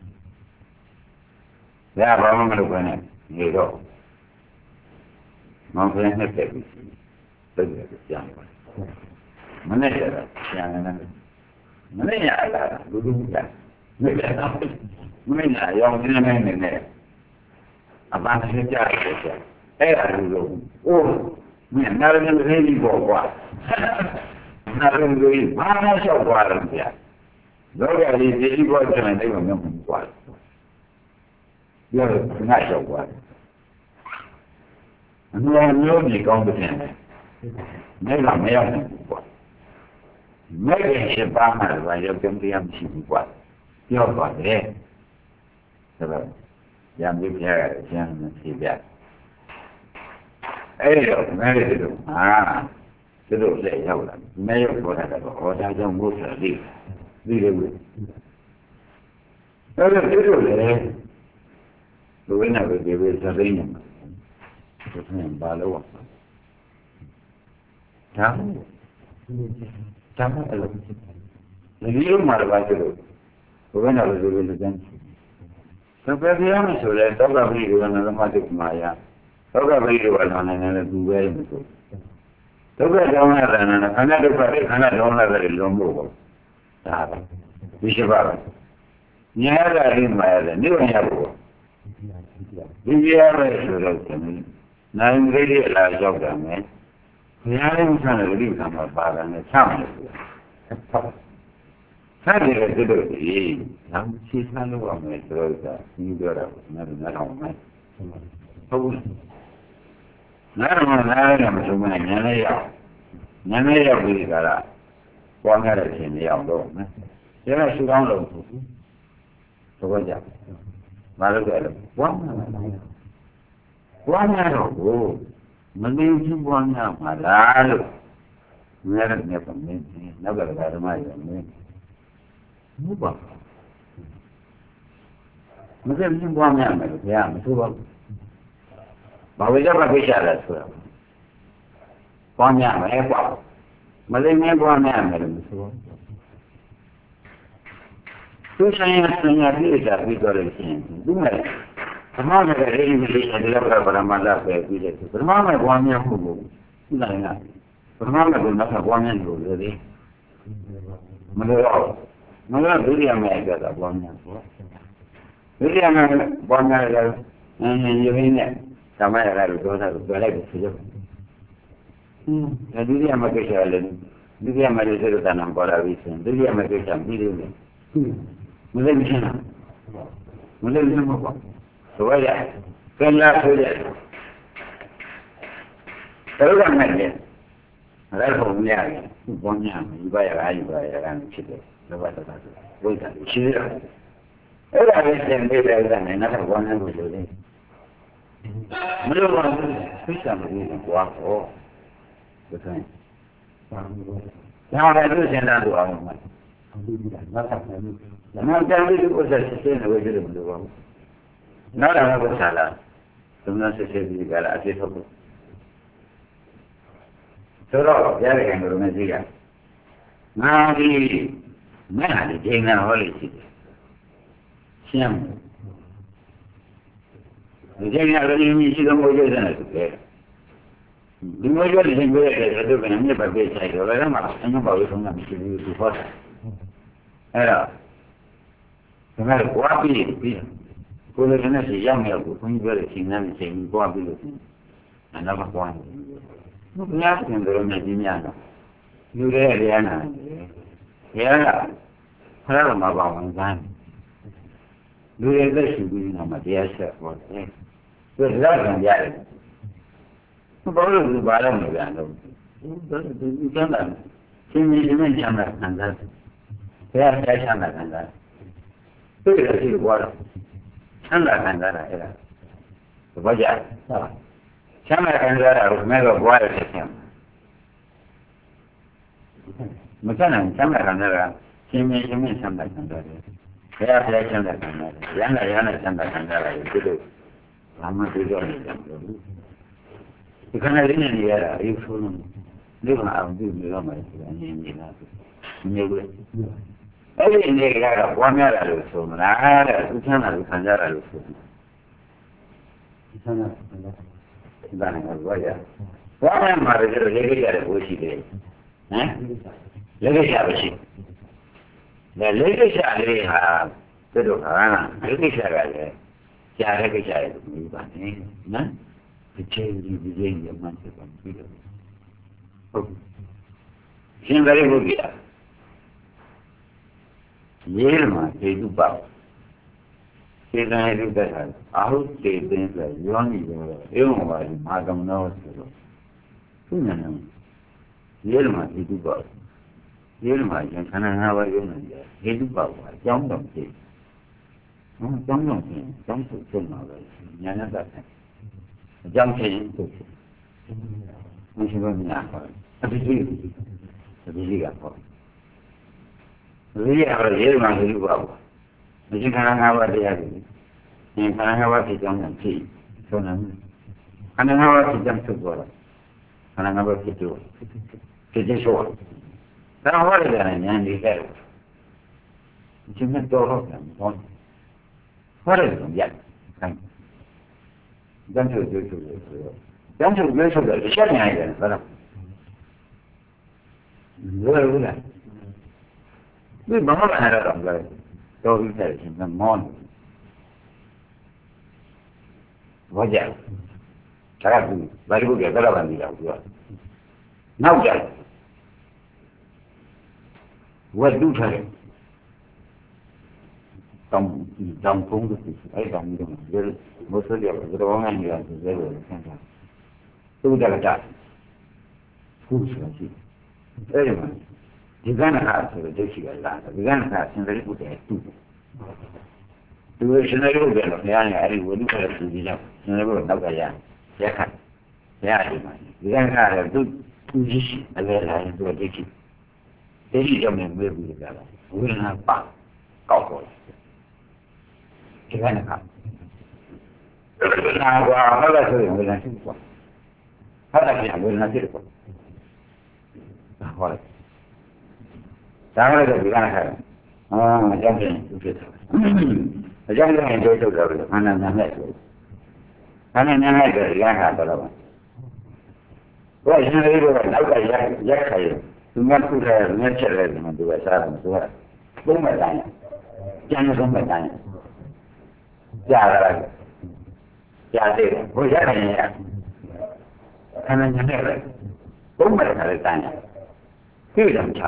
S2: ဘုရားဘာမှမလုပ်ဘဲနဲ့နေတော့မောင်ဖျက်နဲ့တက်ပြီးတက်တယ်ပြန်ပါမနဲ့ရတာပြန်နေတယ်မနဲ့ရတာလူလူကမနဲ့ရမနဲ့ရရောင်းနေနေနေနေအပန်းဆင်းကြတယ်အဲ့ဒါလူလူအိုးမင်းနာရင်းလေးကြီးပေါ့ကွာနာရင်းလေးဘာမှလျှောက်သွားတယ်ဗျာတော့ရည်ဒီဒီပေါ်ကျန်တယ်တော့မဟုတ်ဘူးကွာပြောတော့ငါလျှောက်သွားတယ်အမှန်မျိုးကြီးကောင်းတဲ့တယ်မဲလာမရောက်ဘူးကွာမဲရင်ရှင်းပါမှလည်းရောက်ကြတရားမရှိဘူးကွာပြောပါတယ်ဒါတော့ရံပြီးပြရကျန်နေပြီဗျာအဲ့တော့မဲရတယ်တော့ဟာသူတို့လည်းရောက်လာမဲရောက်ပေါ်တာတော့ဟောတာကြောင့်မို့ဆိုပြီးပြီးတယ်ဘူးအဲ့တော့သူတို့လည်းလူဝိညာဉ်တွေဒီလိုသတိနေမှာသူကဘာလို့ဝါဒါဒါမှအဲ့လိုဒီလိုမှလည်းကျတော့ဘဝနာလိုလိုလိုတန်းသဘေပြရမယ်ဆိုလဲသောကပရိဒေဝနာသမတိကမာယာသောကပရိဒေဝနာနဲ့လည်းသူပဲမဆိုဒုက္ခကြောင့်လည်းခန္ဓာဒုက္ခတွေခန္ဓာကြောင့်လည်းလုံးလို့ပေါ့ဒါပဲဒီရှိပါပဲဉာဏ်ရတဲ့မာယာလည်းနိဗ္ဗာန်ရဖို့ဒီရပဲဆိုတော့နိုင်လေးလေးလာရောက်တာမယ်ဘုရားလည်းဆန်းတယ်ဒီကံမှာပါတာနဲ့ချမ်းတယ်ဆက်တယ်တူတူကြီးလမ်းချီဆန်းလို့ရမယ်ဆိုတော့ဒီပြောတာနားနားအောင်မယ်ဟုတ်နားမနားရမဆုံးမဉာဏ်လေးရောက်ဉာဏ်လေးရောက်ပြီးကြတာပွားများတဲ့အချိန်လေးအောင်တော့မယ်ဒါကရှုကောင်းလို့တော့ကြမလုပ်ကြလို့ပွားများပွားများတော့ကိုမသိဘူးပွားများမှာလားလို့ငါလည်းเนี่ยပုံနေနောက်ကဓမ္မရမင်းမဟုတ်ပါမသိဘူးပွားများမယ်ဘုရားမဆိုပါဘူးဘာဝိဇ္ဇာပိစ္ဆာလဲဆိုတာပွားများမယ်ကွာမသိမင်းပွားများမယ်လို့မဆိုပါဘူးသူဆိုင်ရာဆရာကြီးကပြီးတော့လို့ရှိရင်သူမဲ့ဓမ္မနဲ့ရေးရေးလေးနဲ့လည်းပရမလာပဲပြီးတယ်ဓမ္မနဲ့ပွားများမှုကိုသူနိုင်တာဓမ္မနဲ့ကနောက်ပွားများလို့လေမလို့တော့မလို့ဒုတိယမဲ့ကြတာပွားများပေါ့ဒုတိယမဲ့ပွားများလည်းအင်းရင်းနဲ့ဓမ္မရလာလို့ပြောတာကိုပြောလိုက်ပြီဆိုတော့ဟင်းဒုတိယမဲ့ကိစ္စလည်းဒုတိယမဲ့စေတနာပေါ်လာပြီဆိုရင်ဒုတိယမဲ့ကိစ္စပြီးတယ်မသိဘူးလားမသိဘူးမဟုတ်ဆိုရကံလာဆိုရတယ်တော်ကမှလည်းအဲ့ဒါကိုများတယ်ဘောညာဒီပါရအားယူပါရအားဖြစ်တယ်လောဘတတာဝိသရှိတယ်အဲ့ဒါလည်းသင်ပေးတယ်ကလည်းနောက်ဘောညာကိုလို့လေမလို့ပါဘူးသိချင်တယ်ကွာဟောဒါဆိုရင်ဒါလည်းသူစင်တာလို့အောင်မှာဒီလိုလားငါကလည်းနောက်ကြပြီးဥစ္စာစစ်စစ်နေဝေးတယ်မလို့ပါဘူးနောက်တော့ဘုရားလားသုံးသပ်စစ်စစ်ပြီးကြလားအဖြစ်ထုတ်လို့ဆိုတော့ရတဲ့ကံတော်နဲ့ကြည့်ရငါဒီမဲ့ဟာဒီချိန်ကဟောလို့ရှိတယ်ရှင်းဒီချိန်ကတော့ဒီမျိုးရှိတဲ့မိုးကျတဲ့ဆိုတယ်ဒီမိုးကျတဲ့ချိန်ပဲတဲ့တို့ကလည်းမြေပတ်ပေးဆိုင်တော့လည်းမှအညဘာလို့ဆုံးတာမရှိဘူးသူဟောတာအဲ့တော့ဒါကကွာပြီးပြီးကိုယ်လည်းနဲ့စီရောက်နေတော့ဘုန်းကြီးပြောတဲ့ချိန်နဲ့ချိန်ကွာပြီးလို့အနာမကွာဘူးဘုရားရှင်တို့နဲ့ကြီးများတော့လူတွေရရနာဘုရားကဖရာတော်မှာပါဝင်စမ်းလူရဲ့သက်ရှိပြီးတော့မှတရားဆက်ဟောတယ်သူကလောက်ခံရတယ်ဘာလို့လူဘာလို့မပြန်လို့ဒီဒီကျမ်းစာရှင်းရှင်းလင်းလင်းကျမ်းစာခံစားဘယ်အတိုင်းကျမ်းစာခံစားသူ့ရဲ့ရှိဘွားတော့ကျမ်းစာခံစားတာအဲ့ဒါဘာကြဟုတ်ကျမ်းစာခံစားတာကိုမဲတော့ဘွားရဲ့ဖြစ်တယ်မကျမ်းစာကျမ်းစာခံစားတာရှင်းရှင်းလင်းလင်းကျမ်းစာခံစားတယ်ဘယ်အတိုင်းကျမ်းစာခံစားတယ်ရန်လာရန်လာကျမ်းစာခံစားတာကိုသူတို့ဘာမှသိတော့မကြဘူးဒီခဏလေးနဲ့နေရတာအယူဆိုးလို့ဒီမှာအောင်ပြုနေတော့မှအနေနဲ့လာပြီနေလို့အဲ့ဒီအနေကတော့ဘွားများတာလို့ဆိုမလားတဲ့သူချမ်းသာလို့ခံကြတာလို့ဆိုတယ်ဒီချမ်းသာဒီဘာနဲ့ဘွားရဘွားများမှာလည်းလေကြီးရတယ်ဘိုးရှိတယ်ဟမ်လေကြီးရပါရှိတယ်လေကြီးရလေးဟာတို့ကလေကြီးရကလည်းကြားတဲ့ကိစ္စရဲ့ဒီပါနေနော်ဒီချင်းဒီဒီချင်းရမှန်းချက်ပါပြီးတော့ဟုတ်ရှင်ဘယ်လိုလုပ်ကြရေးမှာသေတုပါစေတနာရုပ်တဲ့ဟာအာဟုတေသင်ဆိုရောင်းနေတော့အေဝံပါဒီမာကမနောဆိုတော့သူညာနေရေးမှာသေတုပါရေးမှာကျန်ခန္ဓာ၅ပါးရုံးနေတယ်သေတုပါကအကြောင်းတော့ဖြစ်ဟုတ်အကြောင်းတော့ဖြစ်အကြောင်းဆိုဖြစ်မှာပဲညာနဲ့တတ်တယ်အကြောင်းဖြစ်ရင်ဆိုဖြစ်မရှိဘူးညာပါအပိစိအပိစိကပေါ့ဒီရတော့ရေးမှလူပါဘူးဒီခန္ဓာ၅ပါးတရားတွေဒီခန္ဓာ၅ပါးဖြစ်ကြောင်းနဲ့ဖြစ်ဆိုနေခန္ဓာ၅ပါးဖြစ်ကြောင်းဆိုတော့ခန္ဓာ၅ပါးဖြစ်တော့ဖြစ်ခြင်းဆိုတော့ဟောရတယ်ဉာဏ်ဒီကဲဒီမဲ့တော့ဟုတ်တယ်ဟောဟောရတယ်ဗျာခိုင်းကျမ်းချုပ်ချုပ်ချုပ်ဆိုတော့ကျမ်းချုပ်ရွေးချုပ်တယ်ရှက်နေရတယ်ဆိုတော့လွယ်ဘူးလားဒီဘာမှမရတော့ဘူးတော်ပြီတဲ့ရှင်မောင်းဘာကြဒါကဘူးဘာလို့ကြတော့ဗန်ဒီလာဘူးနောက်ကြဝတ်တူးထားတယ်တောင်းတောင်းဖုံးလို့အဲ့တောင်းပြီးတော့မိုးဆိုရတော့ငါနေရတယ်ဇဲလို့ဆန်းတာသူ့တကတာခုဆိုရှိအဲ့ဒီမှာဒီကနေ့ဟာဆိုတော့ဒုရှိကလာဒီကနေ့ဟာစင်တယ်ပုတ်တယ်တူသူရှင်နေလို့ပဲလို့ညာနေအဲ့ဒီဝိနည်းကသူကြီးကြောင့်ရှင်နေလို့နောက်ကရရက်ခတ်ရတယ်မှာဒီကနေ့ဟာသူသူကြီးရှိအလဲလာရင်သူဒုရှိဒုရှိကြောင့်လည်းမေးပြီးကြတာဝိညာဉ်ပါကောက်ပေါ်ဒီကနေ့ဟာနာကွာဟုတ်လားဆိုရင်ဝိညာဉ်ရှိကွာဟုတ်တယ်ပြန်ဝိညာဉ်ရှိကွာဟုတ်တယ်ဒါကလည်းဒီကနေ့ဟာအာအကြောင်းပြန်သူဖြစ်တယ်အကြောင်းပြန်တို့ထုတ်တယ်ခန္ဓာနာနဲ့ဆိုခန္ဓာနာနဲ့ဆိုရဟတာတော့ဘာရှင်လေးတို့ကနောက်ကရက်ရက်ခိုင်သူမခုထဲမျက်ချက်လဲဒီမှာသူကစားတယ်သူကသုံးမဲ့တိုင်းကျန်တဲ့သုံးမဲ့တိုင်းကြားရတယ်ကြားတယ်ဘုရားခိုင်ရခန္ဓာနာနဲ့လဲသုံးမဲ့တိုင်းတိုင်းသိတယ်မချ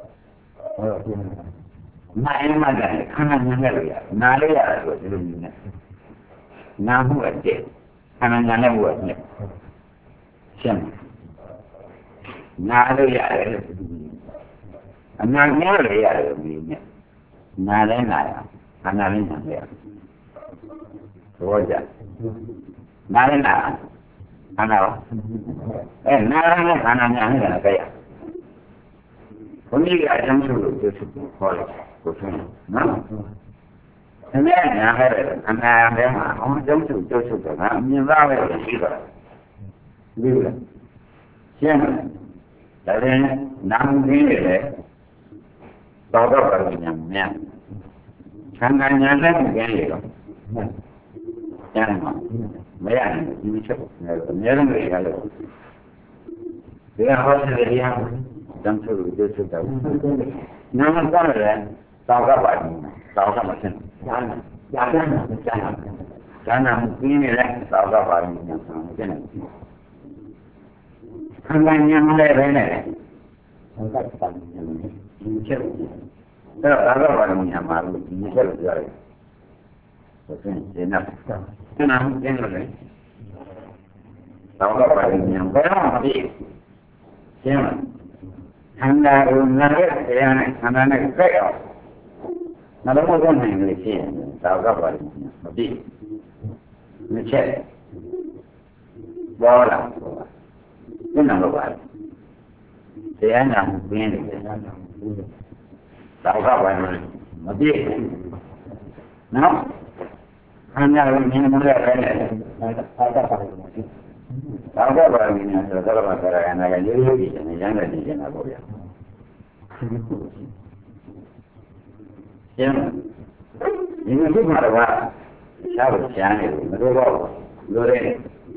S2: နိုင်မှတယ်ခန္ဓာညာနဲ့လို့ရနားလေးရတယ်ဆိုဒီလိုမျိုးနဲ့နာမှုအကျက်ခန္ဓာညာနဲ့ဘုရားနဲ့ရှင်းနားလို့ရတယ်အနာညာလို့ရတယ်ဒီနဲ့နားလည်းနားရခန္ဓာလည်းနားရဘောကြနားလည်းနားခန္ဓာရောအဲနားလည်းခန္ဓာညာနဲ့ကြရဘုန်းကြီးကအကျဉ်းချုပ်လို့ပြောချင်တယ်ခေါ်တယ်ကိုဆုံးနော်။အဲ့ဒါညာဟဲ့အနာထဲမှာအောင်ကျုပ်ချုပ်ကျုပ်ချုပ်တော့ငါအမြင်သားပဲရှိတော့ဒီလိုရှင်းတယ်ဒါရင်နာမည်ကြီးလေတော့တော့ပါညာမြန်ခန္ဓာညာနဲ့ကြည့်ရတော့ကျန်မှာမရဘူးဒီချက်အများဆုံးရရလို့ဒီဟောတဲ့နေရာကျမ်းချုပ်လို့ကျချုပ်တာနာမကောင်းတယ်တောက်ကပါဘူးတောက်ကမရှင်းကျမ်းကျမ်းကျမ်းကျမ်းကျမ်းနာပြင်းနေလဲတောက်ကပါဘူးကျမ်းကျမ်းခန္ဓာညာလည်းပဲနဲ့သံဃာတန်ဒီချက်အဲ့တော့တောက်ကပါဘူးညာမှာလို့ဒီချက်လို့ပြောရတယ် Thế nào? Thế nào? Thế nào đấy? Đó là bài nhầm cái đó mà đi. Thế mà thằng nào là cái thế này, thằng nào này cái đó. Nó đâu có con này người kia, tao gặp bài mà đi. Nó chết. Đó là cái nào là bài. Thế anh làm nghe được. Tao gặp bài mà đi. Nó thằng nào nghe nó lại cái này. Tao có bao nhiêu người ta có bao nhiêu người ta cái gì gì này chẳng là gì chẳng là bao nhiêu. Nhưng những cái mà là sao được sáng này nó đâu có đâu đấy.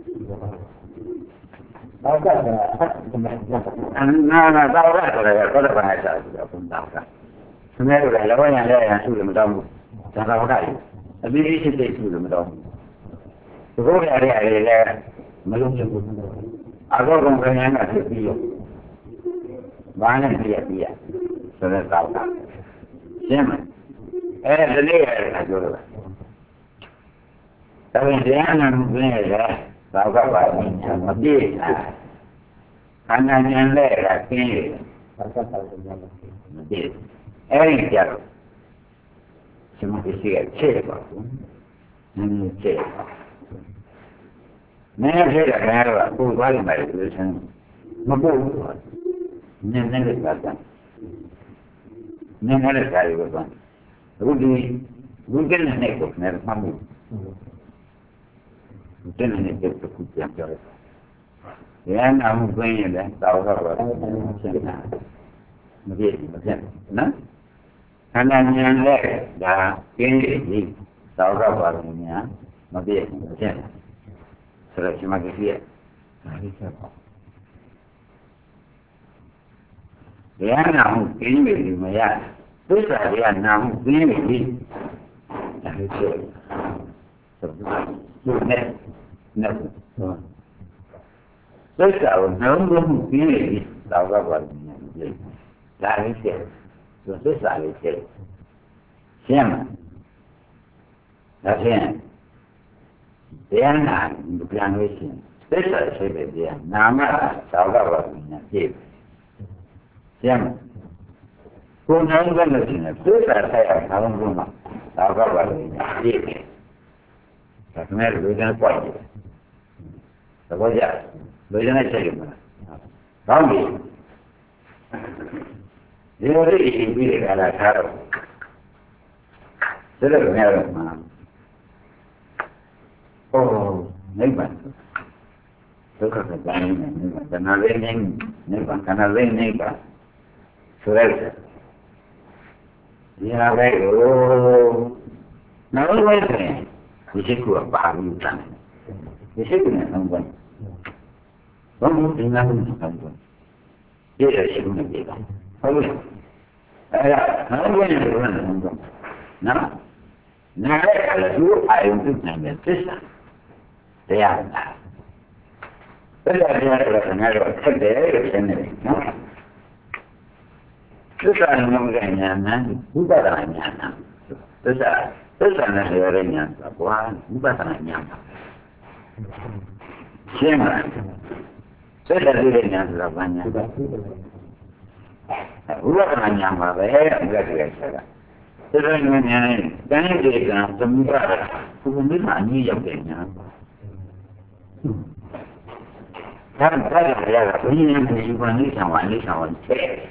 S2: Anh nó nó đâu ra rồi có được bài sao cũng đâu cả. Nghe rồi là có nhà đây là sự làm đâu. Chẳng có cái. Vì gì thì để sự làm đâu. Rồi là đây là Malum yang pun, agar orang kaya nak terpilih, banyak dia dia, sudah tahu tak? Siapa? Eh, jadi ada juga. Tapi dia nak ni lah, tahu tak apa? Mesti, karena yang lain lagi, mesti. Eh, ini dia. Cuma kesian cewek, ni cewek. Nên thế là nghe là tôi có những bài tự sinh nó bố nên nên được cả nên nó được cả được cả rồi đi rồi cái này này cũng này mà mua cái này này cũng cũng chẳng cho thì anh nào cũng quen rồi đấy tao có rồi xem nào mà biết mà xem nó anh anh anh đấy đã cái gì tao có rồi nhá mà biết mà xem Sudah cuma kesian. Dia nak mungkin beri maya. Terus dia nak mungkin beri. Jadi tu, sebab net net. Terus kalau nak mungkin beri, tahu apa ni? Lari dia, terus lari dia. Siapa? Siapa? Dia nak bukan mesin. Saya saya dia nama tahu apa ni? Dia. Siapa? Kau nak bukan mesin. Saya saya tahu rumah. Tahu apa ni? Dia. Tapi mereka bukan kuat. Tahu tak? Bukan saya mana. Tahu ni? Dia ada ini ada cara. Saya dengar mana. Oh, नहीं बनता तो करते जाने नहीं बनता ना ले नहीं नहीं बनता ना ले नहीं बनता सुरेश ये आ गए ओ ना वो वैसे इसे को बाहर निकलना इसे को नहीं हम बन हम मुझे ना हम बन ये ऐसे नहीं देगा हम ऐसा हम बन हम बन ना ना है जो आयु तो नहीं है Dia ada. Dia dia ada nak kerja dia ni. Susah namanya mana, bukan namanya. Susah, susah nak orangnya. Bukan, bukan namanya. Siapa? Susah dia ni namanya. Bukan namanya apa? Eh, bukan dia. Susah namanya. Jangan dia kan semua. Bukan ni yang dia. Kan saya ada ini yang dijual ni sama ni sama cek.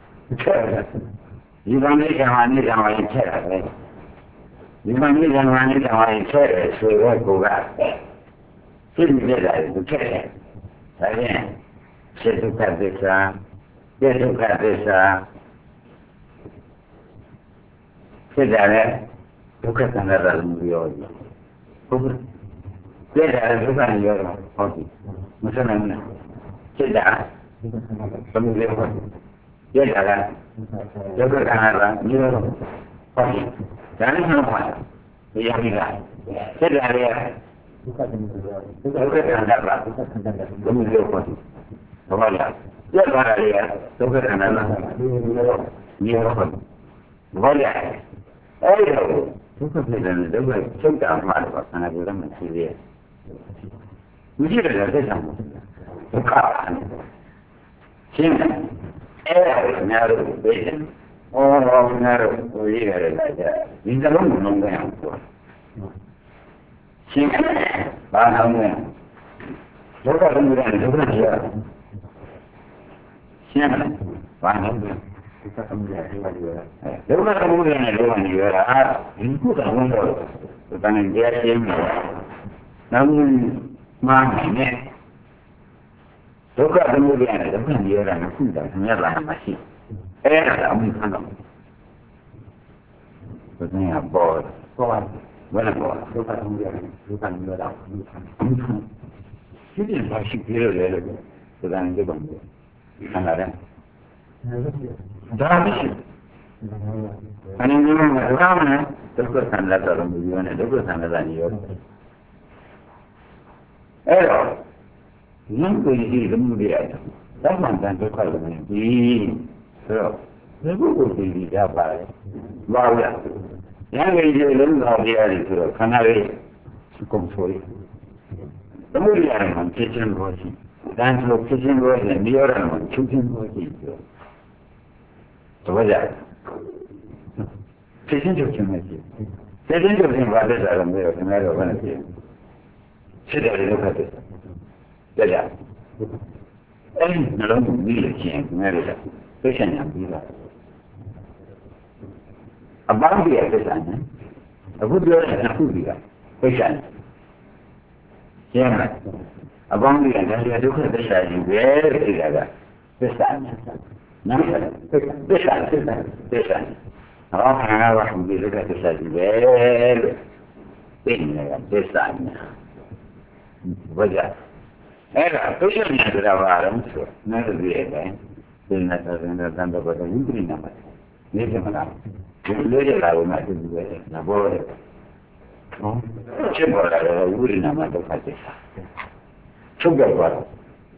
S2: Jual ni sama ni sama cek. Jual ni sama ni sama cek. Saya buka. Sini dia ada cek. Saya saya suka desa, dia suka desa. Saya ada bukan tanda dalam video. Bukan. Dia ada bukan dia orang hobi. Macam mana? Tidak. Kemudian dia ada. Dia berkata dia orang hobi. Jangan lupa. Dia bilang. Tidak ada. Bukan tanda berapa. Kemudian hobi. Kemudian dia berkata dia. Bukan tanda berapa. Dia orang hobi. Kemudian. Eh, ဒုက္ခဖြစ်တယ်ဒုက္ခချုပ်တာမှတော့ခန္ဓာကိုယ်ကမရှိသေးဘူးမရှိတယ်လက်ဆောင်ဒုက္ခရှင်းတယ်အဲ့ဒါကိုများလို့ပြေးတယ်ဩတော်များလို့ကိုရေးရတယ်လားကြဒီစလုံးကိုလုံးဝအောင်ပြောရှင်းတယ်ဘာအောင်လဲဒုက္ခလုံးဝဒုက္ခကြီးရရှင်းတယ်ဘာအောင်လဲဒုက္ခသမုဒယဒုက္ခကြီးရဒုက္ခသမုဒယနဲ့ဒုက္ခကြီးရတာဒီကုသလုံးတော့တန်ကြဲရင်းမှာနောက်မှနေဒုက္ခသမုဒယနဲ့ဒုက္ခကြီးရတာကခုတာမြတ်လာမှာရှိအဲ့ဒါအမှုခံတော့ဘယ်နဲ့ပေါ်ပေါ်ဘယ်နဲ့ပေါ်ဒုက္ခသမုဒယနဲ့ဒုက္ခကြီးရတာအမှုခံရှိတယ်ပါရှိပြရတယ်လို့သဒ္ဒန်ကြပါမယ်ခံရတယ်ဒါမရှိအနေနဲ့မရမ်းနဲ့ဒုက္ခဆန္ဒတော်မူရောနဲ့ဒုက္ခဆန္ဒတာရောအဲ့တော့နံကိုဒီလိုမျိုးရတယ်သမ္မာတန်ဒုက္ခလည်းဒီဆိုတော့ဒီဘုကိုဒီရပါတယ်ဘာလဲရံကြီးတွေလုံးတော်တရားတွေဆိုတော့ခန္ဓာလေးကုန်ဆိုရသမုဒိယမှာဖြစ်ခြင်းလို့ရှိတန်ဆိုဖြစ်ခြင်းလို့ရှိနေရတာမှာချုပ်ခြင်းလို့ရှိဆိုတော့ကြဖြစ်ခြင်းချုပ်ခြင်းမရှိဖြစ်ခြင်းချုပ်ခြင်းဘာလဲဆိုတော့မျိုးခင်ဗျားတို့ဘာလဲဖြစ်ဖြစ်တယ်လို့ခတ်တယ်ကြကြအဲ့ဒီနှလုံးသွင်းပြီးလို့ရှိရင်ခင်ဗျားတို့သိချင်ရပြီးတော့အပန်းပြည့်တဲ့ဆန်နဲ့အခုပြောတဲ့အခုဒီကသိချင်ရှင်းလားအပန်းပြည့်တဲ့ဒုက္ခသစ္စာကြီးပဲဒီကကသစ္စာနဲ့နော်သစ္စာသစ္စာသစ္စာဟောခန္ဓာဝဟူဒီဒုက္ခသစ္စာကြီးပဲလို့သိနေတာသစ္စာနဲ့ဘာကြအဲ့ဒါသိချင်နေတာဘာလဲဆိုနော်ဒီရဲ့ဒီနေ့တော့တန်တော့တန်တော့ဝိပရိနာမနေကြမလားဒီလိုရလာလို့မှသူပဲငါဘောတယ်နော်ချက်ပေါ်လာတော့ဝိပရိနာမဒုက္ခသစ္စာချုပ်ကြသွားတော့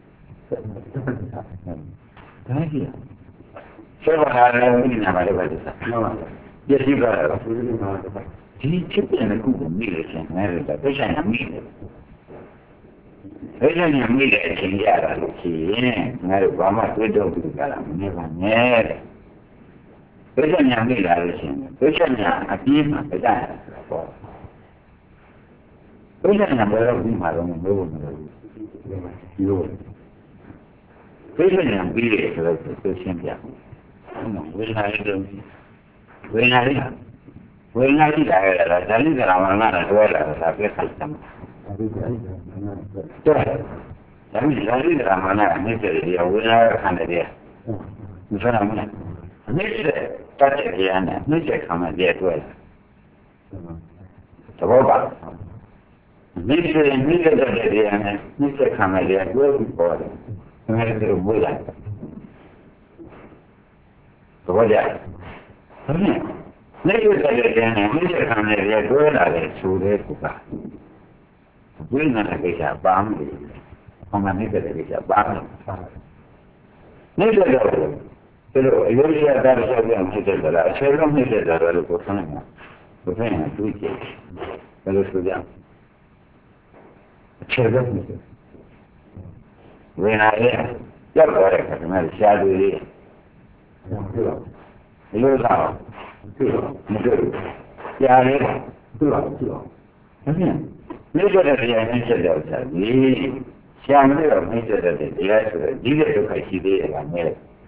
S2: ဒါကြီးဆက်ပါလာဝိပရိနာမဒုက္ခသစ္စာဟုတ်ပါဘူးပြည့်စုံသွားတော့ဝိပရိနာမဒုက္ခဒီချက်ပြန်တဲ့ခုကိုမိလို့ရှင်ငါတို့ကသိချင်ရမိတယ်အဲ့ဒါညမိတဲ့အချိန်ရတာလို့ရှိရင်ငါတို့ဘာမှတွေးတော့ဘူးကြလားမနေပါနဲ့တဲ့အဲ့ဒါညမိလာလို့ရှိရင်အဲ့ဒါညအပြင်းမှာပြကြရတာပေါ့အဲ့ဒါညဘယ်တော့ဒီမှာတော့မလို့မလို့ဒီလိုအဲ့ဒါညပြီးရဆိုတော့သိရှင်းပြနော်ဝေဒနာရတော့ဝေဒနာရဝေဒနာကြီးလာရတာဒါလည်းကလာမနာတော့တွဲလာတာပြတ်ဆိုင်တယ်对，咱们现在这个嘛呢，那些的我那看的的，你说什么呢？那些的大这些呢，那些看嘛也对了，怎么办？那些那个的这些呢，那些看嘛也对不过的，那是这个不然的，怎么讲？不是，那个的这些呢，那些看嘛也对了的，出的不干。ဝိညာဉ်ကိစ္စပါမှုတွေဟောမှနေတဲ့ကိစ္စပါမှုနေတဲ့တော့ဒီလိုအယောရိယတာဆောက်ပြန်ဖြစ်တဲ့လားအချေလုံးနေတဲ့လားလို့ကိုယ်ဆန်းနေတာဘယ်နဲ့တူကြည့်ဘယ်လိုဆိုကြအချေလုံးနေတဲ့ဝိညာဉ်ရဲ့ရောက်သွားတဲ့ခါကျမှရှားတွေလေးဒီလိုလားမတွေ့ဘူးရှားလေးတွေ့ပါဘူးဟုတ်ကဲ့နေတဲ့တရားနဲ့ဆက်ရောက်တာဒီရှာမလို့တော့နေတဲ့တရားဆိုတော့ဒီတဲ့ဒုက္ခရှိသေးတယ်ကမဲ့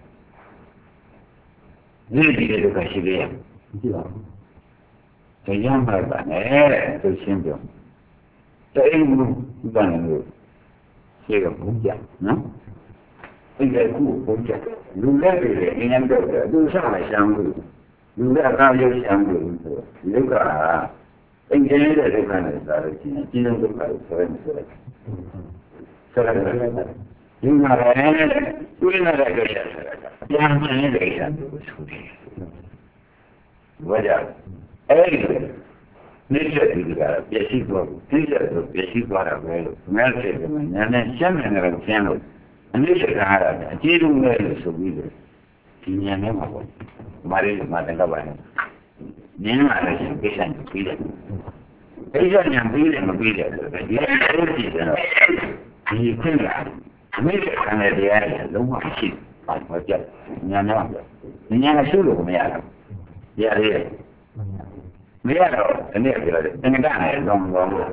S2: ဒီဒီတဲ့ဒုက္ခရှိသေးရဲ့မရှိပါဘူးတရားမှတ်ပါနဲ့သူရှင်းပြောတိမ်မှုဘာလို့ရှင်းကဘုံကြနော်အဲ့ဒါကူဘုံကြလူလက်တွေလည်းအင်းတော့သူစားမရှမ်းဘူးလူလက်အကားရုပ်ရှမ်းဘူးဆိုဒုက္ခအင်္ဂလိပ်တဲ့ဒုက္ခနဲ့သာလို့ရှိရင်ကျင်းဒုက္ခကိုဆိုရင်ဆိုလိုက်ဆိုလိုက်ဒီမှာလည်းသူရနေတဲ့ကိစ္စဆိုတာပြန်မှန်းနေတဲ့ကိစ္စကိုဆိုတယ်။ဘာကြောင့်အဲ့ဒီနေတဲ့ဒီကပြည့်စုံသွားပြည့်စုံပြည့်စုံသွားတာပဲလို့ငါ့စိတ်ကနည်းနည်းရှင်းနေတယ်ကျင်းလို့အနည်းချက်ကားတာအကျေးလုံးနဲ့လို့ဆိုပြီးတော့ဒီညနေမှာပေါ့။မာရီမာတန်ကပါနေမြင်လာလို့ရှိရင်ကိစ္စနဲ့ပြီးတယ်ကိစ္စညာပြီးတယ်မပြီးတယ်ဆိုတော့ဒီလိုကြည့်တယ်ဒီခွင့်ကအမေရိကန်ရဲ့တရားရဲ့လုံးဝရှိပါမပြတ်ညာတော့ညာနဲ့ရှုလို့မရဘူးရရတယ်မရတော့ဒီနေ့ပြောတယ်တင်ကနဲ့လုံးလုံးဟမ်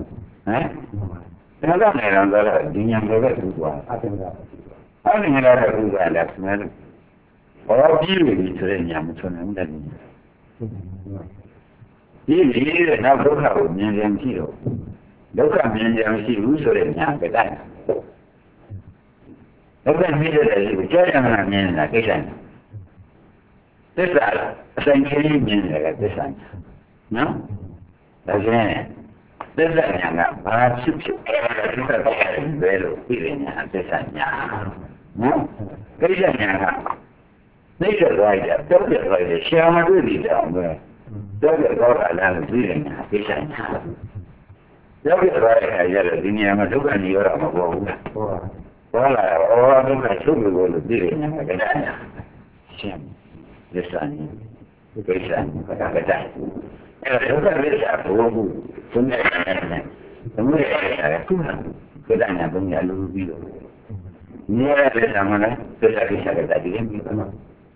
S2: တင်ကနဲ့လုံးတော့ဒီညာတွေပဲသူ့သွားအတင်ကအဲ့ဒီညာတွေသူ့သွားတယ်ဆမဲဘောကြီးပြီဆိုတဲ့ညာမချွန်နိုင်ဘူးတဲ့ဒီဒီတဲ့နောက်ဒုက္ခကိုမြင်ရင်ရှိတော့ဒုက္ခမြင်ရင်ရှိဘူးဆိုတဲ့ညာကတိုင်းဒုက္ခမြင်တဲ့လူကြားရမှမြင်နေတာကိစ္စသစ္စာအဆိုင်ကြီးမြင်တယ်သစ္စာနော်ဒါကျရင်သစ္စာညာကဘာဖြစ်ဖြစ်သစ္စာတော့ဘယ်လိုပြည့်ညာသစ္စာညာနော်ကိစ္စညာကနေတဲ့ရိုက်တာတော့တဲ့ရိုက်တယ်ရှာမတွေ့သေးတယ်အောင်ပဲတော့တော့အလားတူပြည့်ညာကိစ္စညာရောက်ရတဲ့အခါကျတော့ဒီနေရာမှာဒုက္ခနေရတော့မပေါ်ဘူးလားပေါ်လာတော့အော်ဒုက္ခချုပ်လို့လို့ပြည့်ညာကဒါညာရှင်းသစ္စာညာကိစ္စညာကဒါအဲ့တော့ဒုက္ခသစ္စာဘုံဘူးသုံးတဲ့နဲ့သမုဒိယရဲ့ခုနကဒါညာဘုံညာလူပြီးတော့နေရတဲ့သမားနဲ့သစ္စာကိစ္စကဒါဒီရင်ပြီးတော့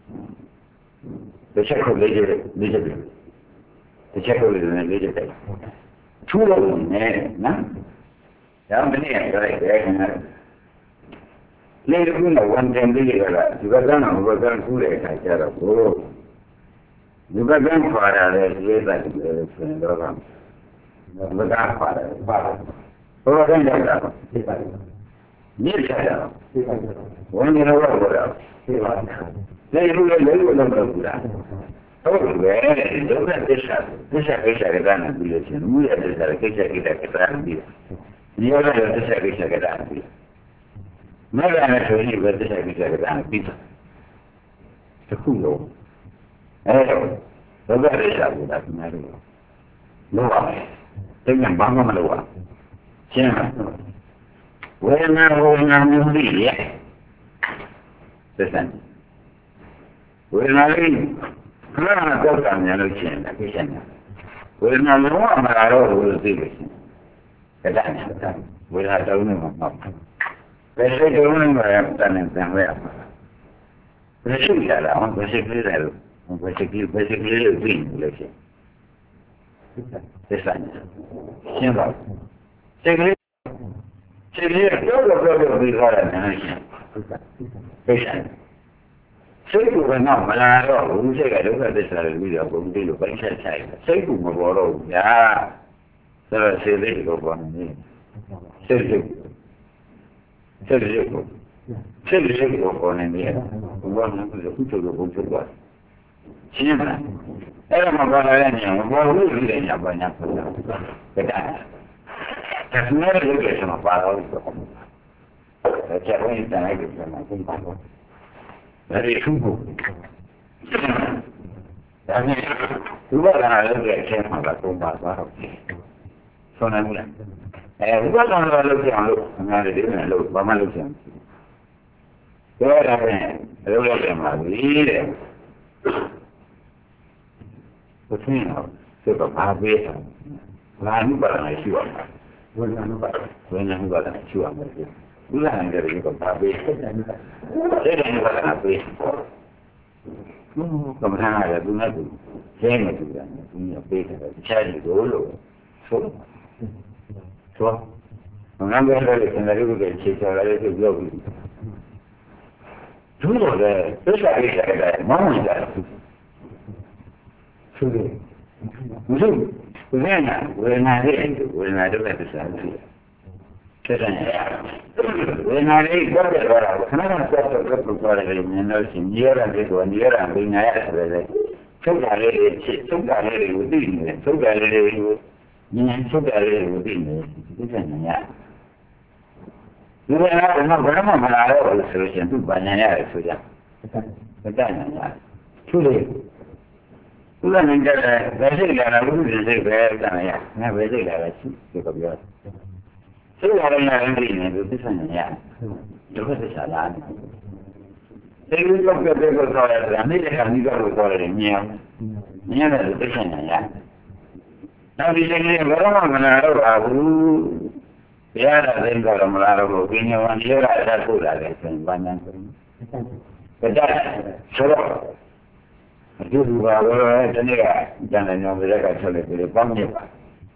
S2: တစ်ချက်ကိုလေးချက်လေးချက်တစ်ချက်ကိုလေးလေးချက်တိုင်ထူလို့နေနော်ဒါမှမဟုတ်လည်းပြောလိုက်တယ်ခင်ဗျာလေကူနဲ့ဝန်တင်ပြီးရတာဒီဘက်ကန်းတော့ဘက်ကန်းထူတဲ့အခါကျတော့ဘို့ဒီဘက်ကန်းခွာရတယ်ရေးတာဆိုရင်တော့ကဘက်ကန်းခွာတယ်ပါဘယ်လိုလဲတာဒီပါညစ်ချတာဒီပါဝန်နေတော့ဘောတာဒီပါလေကူလည်းလေကူတော့မဟုတ်လားဟုတ်ကဲ့ဒုက္ခသစ္စာသစ္စာကိစ္စကတည်းကပြီးလို့ရှိရင်မူရသစ္စာကိစ္စကိစ္စကတည်းကပြီးဒီရတဲ့သစ္စာကိစ္စကတည်းကပြီးမရတဲ့ဆိုရင်ဘယ်သစ္စာကိစ္စကတည်းကပြီးတခုလုံးအဲဒုက္ခသစ္စာကိုဒါမှမဟုတ်လို့ပါတယ်တကယ်ဘာမှမလုပ်ပါရှင်းလားဝေဒနာဝေဒနာမျိုးလေးရဲ့သစ္စာဝေဒနာလေးခဏတော့ကံများလို့ရှိရင်အကိစ္စများဝေဒနာလုံးဝမလာတော့ဘူးလို့သိလို့ရှိရင်ဒါညာဝေဒနာတုံးနေမှာမဟုတ်ဘယ်စိတ်တုံးနေမှာတန်နေတန်လဲဘယ်ရှိရလားဘယ်ရှိကလေးလဲဘယ်ရှိကလေးဘယ်ရှိကလေးလို့သိနေလို့ရှိရင်သစ္စာညာရှင်းပါစိတ်ကလေးစိတ်ကလေးတော့တော့တော့ပြီးသွားတယ်နော်ရှင်းသစ္စာစိတ်ကတော့မလာတော့ဘူးစိတ်ကဒုက္ခသစ္စာကိုပြီးတော့ဘုံတိလို့ပိုင်းချက်ချိုက်စိတ်ကမပေါ်တော့ဘူးညာဆိုတော့စိတ်လေးကိုပေါ်နေစိတ်လေးစိတ်လေးကိုစိတ်လေးကိုပေါ်နေတယ်ဘာမှမလုပ်ဘူးသူ့ကိုဘုံချုပ်သွားရှင်းမလားအဲ့ဒါမှပေါ်လာတဲ့ညာမပေါ်ဘူးလို့လည်းညာပါညာပေါ်တာကတာဒါမှမဟုတ်လည်းကျွန်တော်ပါတော့ဆိုတော့ကျန်တဲ့တိုင်းကိုကျွန်တော်သိပါတော့ဒါတွေထူးဖို့ဒါနဲ့ဒီဘက်ကလည်းလည်းအချင်းမှာကသုံးပါသွားတော့ဆုံးနိုင်ဘူးလားအဲဒီဘက်ကလည်းလုပ်ကြအောင်လို့အများကြီးဒီနဲ့လို့ဘာမှလုပ်ကြအောင်ပြောရရင်လုပ်ရတယ်မှာပြီးတဲ့ဘုရင်ကစက်ဘာပဲလာနုပါဒနာရှိအောင်ဝိညာဉ်နုပါဒနာဝိညာဉ်နုပါဒနာရှိအောင်ပဲဘုရားနဲ့တည်းကဘာပဲစိတ်နဲ့စိတ်နဲ့ဘာသာပဲကမ္ဘာကလည်းသူနဲ့သူကျင်းနေသူကသူကပေးတယ်တခြားလူတို့လို့ဆိုဆိုငါကလည်းစနေရုပ်ကခြေချလာတဲ့ပြောပြီးသူတို့လည်းသစ္စာကိစ္စကလည်းမောင်းနေတာဆိုတယ်ဘုရားဝေဒနာဝေဒနာလေးဝေဒနာတွေသစ္စာရှိတယ်တဲ့ဝေဒနာလေးတော့ရတော့ခဏခဏတော့တော့ပြောရတယ်မြင်လို့ရှိရင်ညရတဲ့ကိုညရတဲ့ဘိညာရတယ်လေချုပ်တာလေးတွေချစ်ချုပ်တာလေးတွေကိုသိနေတယ်ချုပ်တာလေးတွေကိုဉာဏ်ချုပ်တာလေးတွေကိုသိနေတယ်ဒီကညာဒီကနေ့တော့ဘာမှမလာတော့ဘူးဆိုရင်သူ့ဘာညာရတယ်ဆိုကြမတတ်ညာရသူလေသူကလည်းကြတယ်ဘယ်စိတ်လာတာဘူးဒီစိတ်ပဲတန်ရငါဘယ်စိတ်လာလဲရှိတယ်ပြောပြောစိတ်လာတယ်လည်းသိနေသူသစ္စာညာရဒုက္ခသစ္စာလားစိတ်ကပြောပြောပြောဆိုရတယ်အနည်းနဲ့အနည်းကတော့ဆိုရတယ်မြင်အောင်你看那不现人呀？那你这个为什么没拿到啊？我别的人搞了没拿到，我给你往里边再投来的，真半年多。这家说了，就是说我说真的个，将来娘们这个出来给你帮你吧。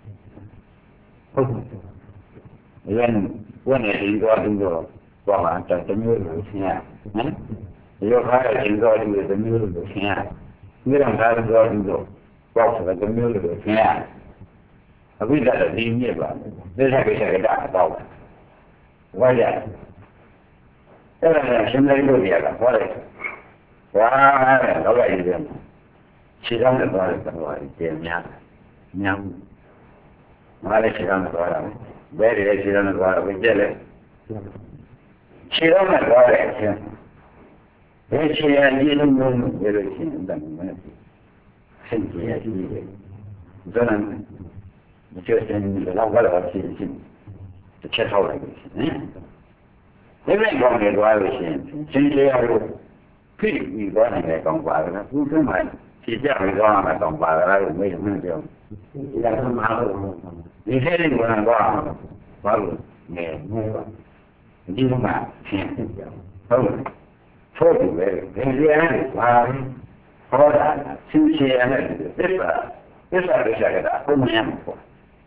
S2: 人我那是一个工作，做完这真有有钱，嗯，有还有工作就真有有钱，你让他工作工作，搞出来真有有钱，为啥子理解吧？为啥给这个大道吧？我也，这个现在有别了，我嘞，我老百姓的，其他的多的多一年年，我嘞其他的多了。别的其他的多了，不接嘞。其他的多了钱，这钱你能不能为了钱怎么办？身体也是的，可能你就是你老过了心心，就缺少了个嗯。因为讲的多少钱，身体要有，可以一个人来讲话的，不是嘛？其他人讲嘛讲话的，那没什么用。现在他妈的。你现在不能讲，完了，没没了，你怎么办？钱，好了，错误的，人家啊，好的，新鲜的，这个，这是这些个，不能说，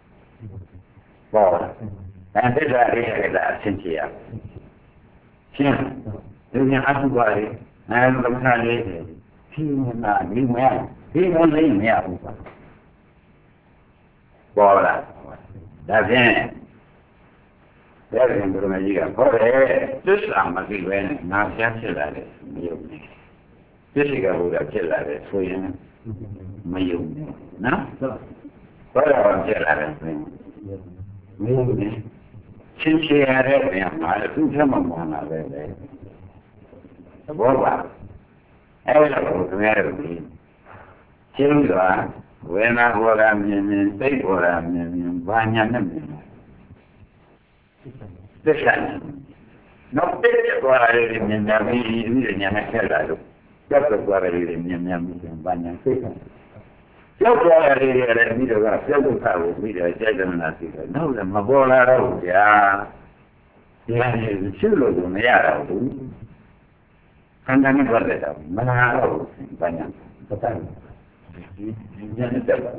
S2: 好，但这是这些个新鲜，行，今天还是过来，俺怎么看的？听那里面，里面里面不管，好了。大片，大片不是那几个，后来这是俺们这边拿钱起来的，没有的，这是个为了起来的，所以呢，没有的，那是吧？后来我起来的，没有的，亲戚还在这样买的，都这么忙了，对不对？我吧，哎，我这边有的，听着。为哪过来面面，北过来面面，万年的面面，这三年，那北过来的面面，比比人家那开来的，要是过来的面面面万年这个，要过来的人，你这个小不开我比这这个那这个，那怎么过来了呀？你看你修路都没了，看看你过来的，没拿了万年，不干了。你你这是怎么？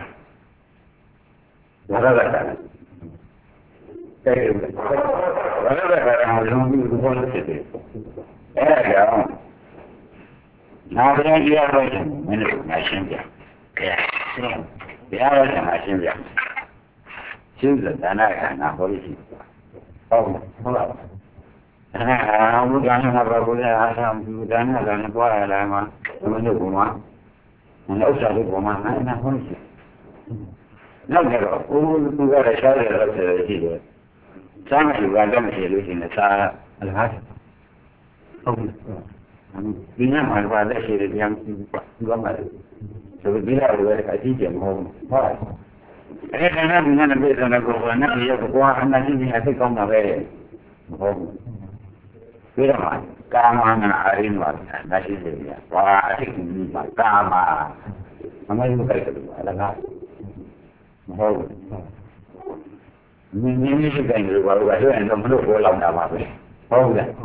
S2: 我那个干，这个我那个干，我用用光是的，哎呀，那边第二个人没那个买新的，哎呀，第二个人买新的，新的在那看拿回去，哦，好了，哎，我讲那个不是还想不讲那个过来来吗？我们就不嘛。我晓得我嘛，那那东西，那个我我我来晓得了是这个，咱们有个咱们是流行的啥，啥？哦，嗯，今年嘛话那些的两我嘛，就是比较这个开始节目，好，哎，那那那那别说那个那个也不光，那今天还是讲那个，好，为什么？Kama na arin wa na si Delia. Wa asik ni ba kama. Ama yung kay ko ala nga. Ho. Ni ni ni si kay ko wa wa so en so mo ko law na ba ba. Ho ga.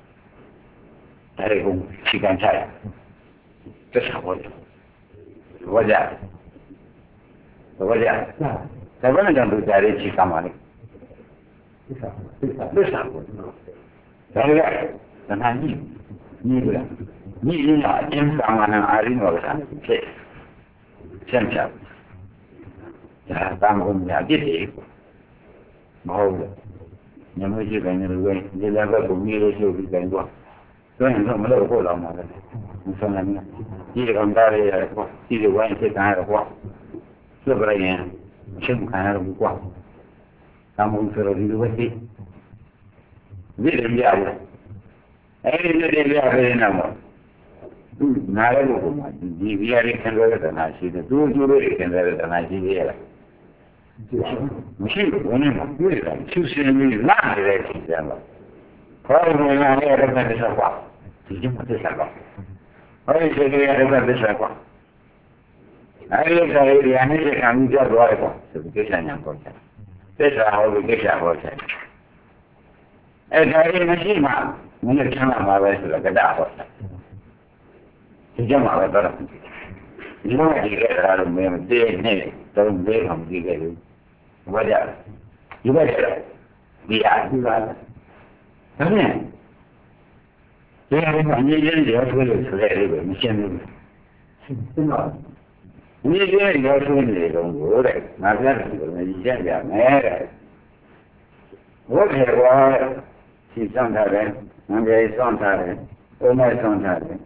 S2: Ai kung si kan sai. Ke sa ko. Wa ja. Wa ja. Sa ba na jang du ja ri si kama ni. Bisa. Bisa. Bisa. 那他你你不了，你人家经常啊那阿里那个啥，是，现在，啊，咱们家弟弟，好的，你们去跟那个，你两个公寓的时候去跟过，所以说没得过老嘛的，你说那个，弟弟刚打的过，弟弟关系干的过，是不是人，全部看的不过，咱们说的这个问题，为什么呀？哎，这这这这那么，嗯，哪来的嘛？你别人看到的那些的，都都都看到的那些的，不是我们嘛，对的，就是你哪里来体验了？后来我们那那个那个啥话，已经不是啥了，而且这个那个那啥话， အဲဒီကလေးတွေအနေနဲ့ခံပြီးကြသွားတယ်ပေါ့ဆိုပြီးကိစ္စညာပေါ်တယ်သစ္စာဟောပြီးကိစ္စဟောတယ်အဲဒါလေးမရှိမှမင်းချမ်းသာမှာပဲဆိုတော့ကတ္တဟောတယ်ဒီကြမှာပဲတော့ဒီလိုကြည့်ကြတာလို့မင်းတည်းနဲ့တော့လေးအောင်ကြည့်ခဲ့လို့ဘာကြဒီဘက်ဒီအားဒီပါဒါနဲ့ဒီအရင်ကအငြင်းကြီးရောဆွေးလို့ဆိုရလေးပဲမရှင်းဘူးဒီမှာအငြင်းကြီးရောဆွေးနေတယ်တော့ကိုတဲ့ငါပြောတယ်ကိုမကြည့်ကြမယ်တဲ့ဘုရားကစီစံထားတယ်ငါပြေစံထားတယ်ဘုမဲစံထားတယ်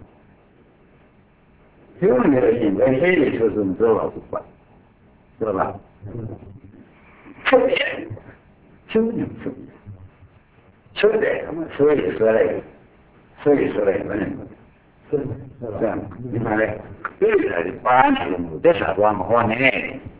S2: ကျိုးနေရင်ဘယ်ရှိရဆိုဆိုမပြောပါဘူးကွာပြောပါချုပ်တယ်ချုပ်နေချုပ်ချုပ်တယ်အမဆွေးဆွေးလိုက်ဆွေးဆွေးလိုက်မင်းဆွေးဒီမှာလေဒီလိုပါနေလို့တက်စားသွားမဟောနဲ့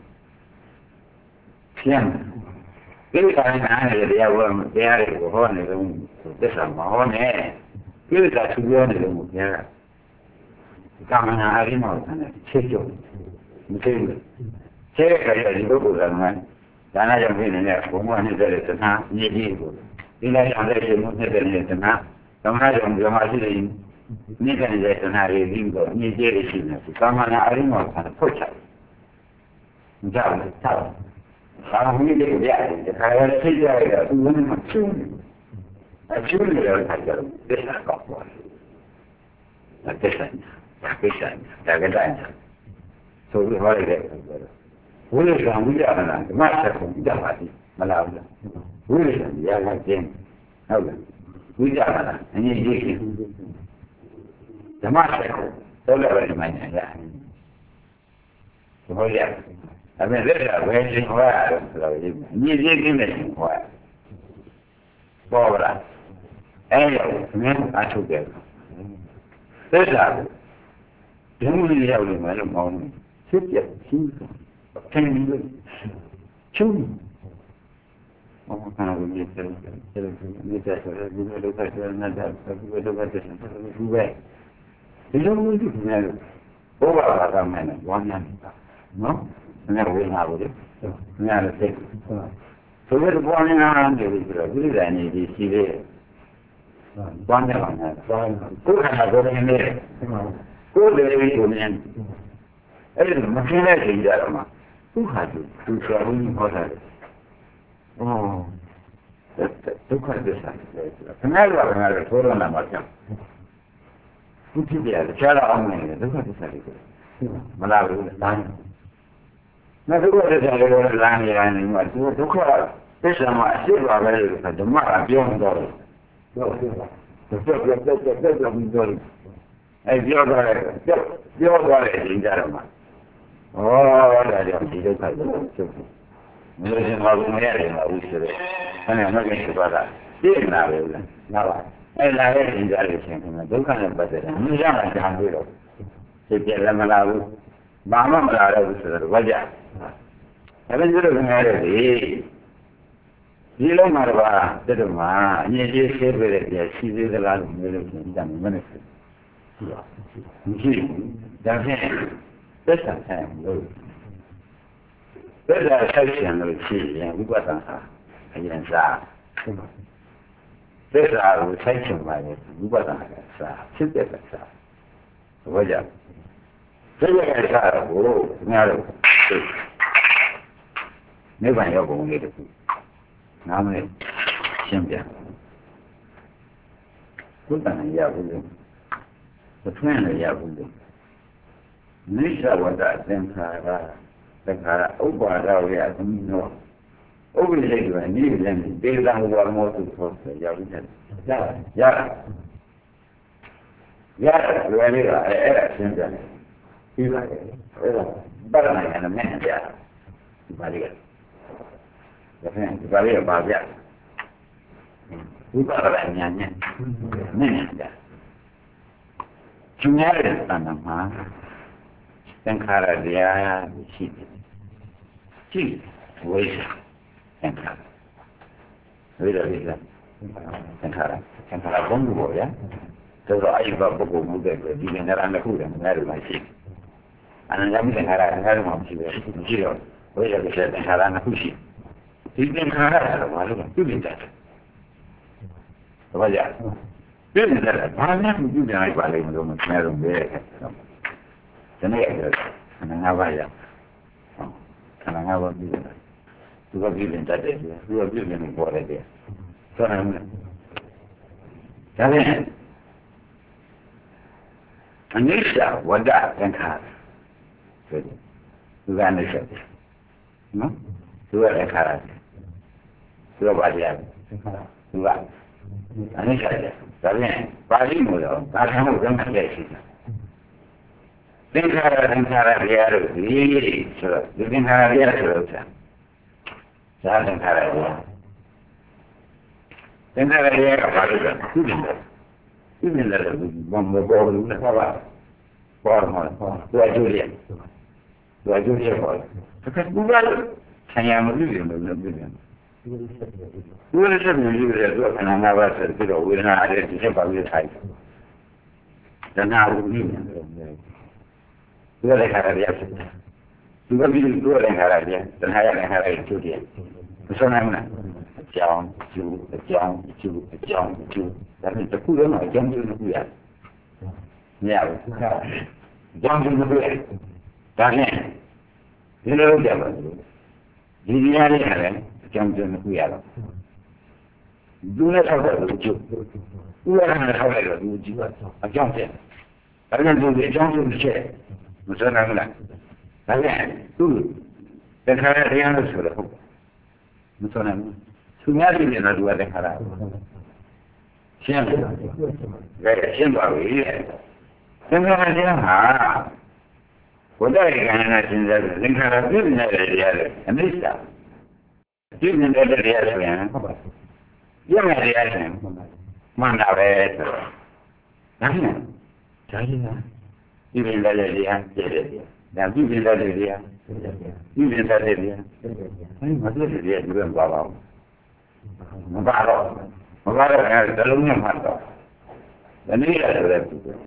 S2: ပြန်ဒီကနေ့နားနေတရားဝတ်တရားတွေကိုဟောနေလို့တက်စားမဟောနဲ့ဒီကသူပြောနေလို့ဘုရားကမနာအရင်မှချစ်ကြမသိဘူးချဲခရဒီပုဂ္ဂိုလ်ကမှဒါနကြောင့်ဖြစ်နေတဲ့ဘုံဘဝနေတဲ့သနာညီကြီးကိုဒီလိုကြောင့်လည်းရှင်မှုနေတဲ့သနာဓမ္မကြောင့်ဓမ္မရှိတဲ့နေတဲ့သနာတွေပြီးတော့ညီကြီးတွေရှိနေတယ်ကမနာအရင်မှဖွတ်ချတယ်မကြောက်ဘူးတောက်ဘာမှမလုပ်ရဘူးဒီခါရသိကြရတာသူကမှချူးနေအချူးနေရတာကြတော့ဒီလိုကောက်သွားတယ်တက်ဆိုင်ဒါကိစ္စဒါကတိုင်းဆိုပြီးဟောလိုက်တယ်ဝိရကံဝိရကနာဓမ္မဆက်ကိုကြပါသည်မလားဘူးဝိရကံရာကကျင်းဟုတ်လားဝိရကနာအငြိကြီးကြီးဓမ္မဆက်ကိုတော့လည်းပဲဒီမိုင်းရရတယ်ဟုတ်ရဲ့အမေလက်ရဘယ်ရှင်ဟောရတယ်ဆိုတော့ဒီအငြိကြီးကြီးနဲ့ဟောပေါ်လာအဲ့ဒါမင်းအထုတ်တယ်သက်သာဒီလိုလေးရောက်နေမှလို့မောင်းဖြစ်ပြရှိတယ်ခင်ဗျာချူဘာမှမလုပ်ဘူးဒီလိုဒီလိုဆိုတော့ဒီလိုလုပ်တာဆိုတော့နားတာဒီလိုလုပ်တာဆိုတော့ဒီပဲဒီလိုမျိုးဒီနေ့ဘောဘာကမှန်းဝမ်းနည်းနော်ငါဝေးလာဘူးလေငါလည်းသိဆိုတော့ဘောနေနာနေပြီဆိုတော့ဒီလိုတိုင်းနေဒီရှိသေးတယ်ဘာနဲ့ပါလဲကိုယ်ခန္ဓာကိုယ်နဲ့ကိုယ်တည်းကိုမြင်အဲ့ဒီမရှင်းတဲ့ချိန်ကြတော့မှသူ့ဟာသူသူဆရာဘုန်းကြီးဟောတာလေ။အော်ဒုက္ခသစ္စာလေ။ခဏလောက်ခဏလောက်ထိုးရလာမှာကြောက်။သူဖြစ်ပြတယ်ကြားတော့အောင်နေတယ်ဒုက္ခသစ္စာလေးကိုမလားဘူးလား။နောက်ဒုက္ခသစ္စာလေးကိုလမ်းနေတိုင်းနေမှာသူဒုက္ခသစ္စာမှာအစ်ပါပဲလို့ဓမ္မအပြောင်းတော့တယ်။ပြောပြောပြောပြောပြောပြောပြောပြောပြောအဲပြောသွားတယ်ပြောသွားတယ်အရင်ကြတော့မှဩဒါကြောင့်ဒီဒုက္ခကိုချုပ်တယ်မလို့ရှင်ဘာလို့မရတယ်မဟုတ်ဆိုတော့အဲ့ဒါမှကိစ္စပါတာပြည့်လာပဲလားနားပါအဲ့လာရဲ့အရင်ကြလို့ရှင်ကဒုက္ခနဲ့ပတ်သက်တယ်မြင်ရမှာကြားပြီးတော့သိပြလည်းမလာဘူးဘာမှမလာတော့ဘူးဆိုတော့ဝကြအဲ့ဒါကျတော့ငါရတယ်ဒီလုံးမှာတော့တက်တော့မှာအငြင်းကြီးရှင်းပြတဲ့ပြရှိသေးသလားလို့မျိုးလို့ပြန်ကြမယ်မနဲ့ရှိမရှိဒါဖြင့်သက်သာဆိုင်လို့သက်သာဆိုင်ရင်လို့ရှိရင်ဝိပဿနာအရင်စားသက်သာကိုဆိုင်ချင်ပါလေဝိပဿနာကစားဖြစ်တဲ့စားဘောကြသက်ရကစားကိုငါတို့နိဗ္ဗာန်ရောက်ကုန်လေတခုနားမလဲရှင်းပြဘုဒ္ဓနာရဘူးလေဘုထွန်းလည်းရဘူးလေနိစ္စဝတ္တသင်္ခါရသင်္ခါရဥပါဒဝေအသမီနောဥပ္ပလိကနိဗ္ဗာန်ဒေသံဝါမောတုသောရဘူးလေရရရလွယ်လေးကအဲ့အဲ့ဒါရှင်းပြတယ်ပြီးပါရဲ့အဲ့ဒါဘာသာနဲ့မင်းပြဒီပါလေးကဒါဖြင့်ဒီပါလေးကပါပြဝိပါဒဉာဏ်နဲ့နည်းနည်းကြကျင်းရတဲ့တဏ္ဍမှာသင်္ခါရတရားရှိတယ်ကြည့်ဝိသသင်္ခါရဝိရဝိသသင်္ခါရသင်္ခါရဘုံဘောရဆိုတော့အဲ့ဒီဘပုဂ္ဂိုလ်မှုတဲ့ဒီနေ့ရမ်းခုတယ်ငါတို့မှရှိ Anandami dengará, dengará más si ves, giro, voy a que se dejará na cusi. Y dengará, lo malo, tú vienes. Vaya. Yo me da, para mí yo me vale, me lo me un día. Tenía que ana vaya. Ana va bien. Tú vas bien, tate, tú vas bien en por ahí. Sonra ¿sabes? Anisa, wanda, dengar. Tú ganas eso. ¿No? Tú vas a dejar. Tú vas a variar. Tú vas. Anisa, está bien. Parimos, pasamos de una clase. Dejar, dejar, dejar, y eso, dejar, dejar, dejar. Ya dejar, dejar. Dejar, dejar, dejar. Tú vienes. Tú vienes, vamos a por una pava. Por, tú a Julia. Tú a Julia, por. Porque tú vas, sayamos viviendo, viviendo. Tú eres el libre de tu canal, va a ser, pero voy a hacer que sepa bien ahí. Ya nada, un niño. Tú vas a dejar de hacer. Tú vas a vivir, tú vas a dejar de hacer. Tú vas a dejar de hacer. Eso no es una. Chao, chu, chao, chu, chao, chu. Tapi te cuido, no, ya no me cuidas. Ya, ya no me cuidas. Está bien. Yo no lo llamo. Yo diría, ¿eh? Ya no me cuidado. Tú no sabes lo que yo. Tú no sabes lo que yo. ¿A qué haces? También tú, ya no me sé. No sé nada. Está bien. Tú, te sabes, ya no se lo. No sé nada. Su madre viene a lugar de dejar. Siempre. Siempre a vivir. Siempre a vivir. Ah. Cuando hay ganas de dejar, dejar, dejar, dejar. ¿En lista? Yo me dejaría de bien. Yo me dejaría de bien. Manda a ver esto. ¿También? ¿También? Yo me dejaría de bien. Yo me dejaría. Yo me dejaría. Ay, me dejaría de bien, papá. No paro. No paro, el alumno muerto. Venir a ver.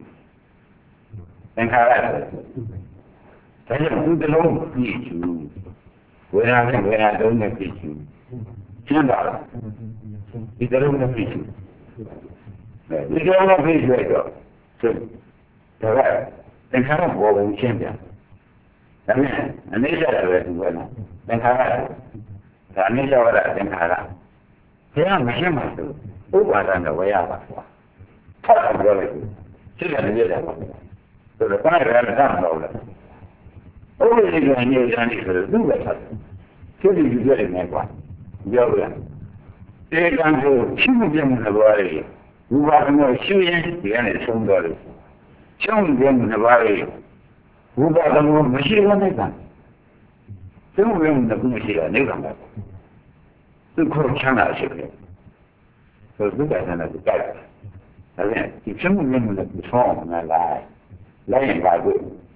S2: Encarar. También, tú te lo dices. Buena, buena, de un pichu. ¿Quién va? Y de un pichu. Y de un pichu, eso. Sí. Te va. Encarar un poco, un siempre. También, en ella la vez, bueno. Encarar. En ella ahora, encarar. Thế mà xem mà út vào rằng là quay à thoát ra rồi chứ là như vậy rồi là quay ra là ra rồi ôi thì là như thế này rồi đúng vậy thật thế thì như vậy này quá giờ rồi thế đang rồi chịu bien là vậy u vào nó chịu bien thì anh sống rồi sống bien là vậy u vào nó mới chịu nó này cả sống bien là cũng chịu này cả 그 그렇잖아요. 그 누가 하나 그 까요. 그다음에 이 전문용어는 무서운 날 라인 가고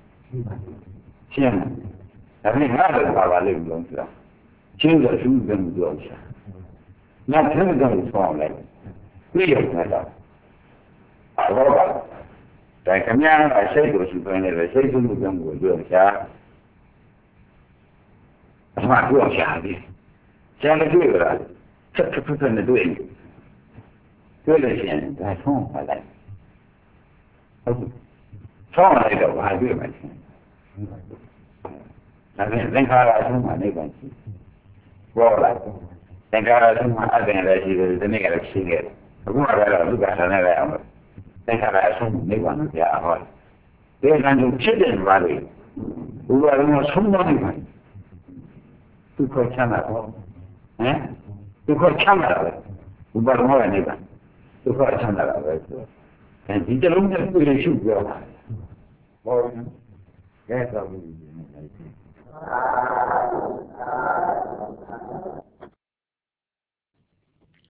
S2: 시험. 그다음에 나도 가발을 놓는다. 진짜 중요한 거죠. 나 그런 거 무서운 날. 왜요? 내가. 알아봐. 자, 그냥 아세도 싶어요. 세도 무슨 거죠. 자. 아마 그거 샤비. 讲的对了，这这这真的对，对了些，还冲回来，冲来的我还对没听，那人人家来冲嘛没关系，过来，人家来冲嘛二边来这个人那个来七个，我来了路边上那个样子，人家来冲没关系啊好，别看就七点八的，如果人家冲到那块，就快抢了。eh tu kau cakap apa? Ubah rumah ni kan? Tu kau cakap apa? Kan kita lumpuh tu yang syukur. Oh, ya tahu.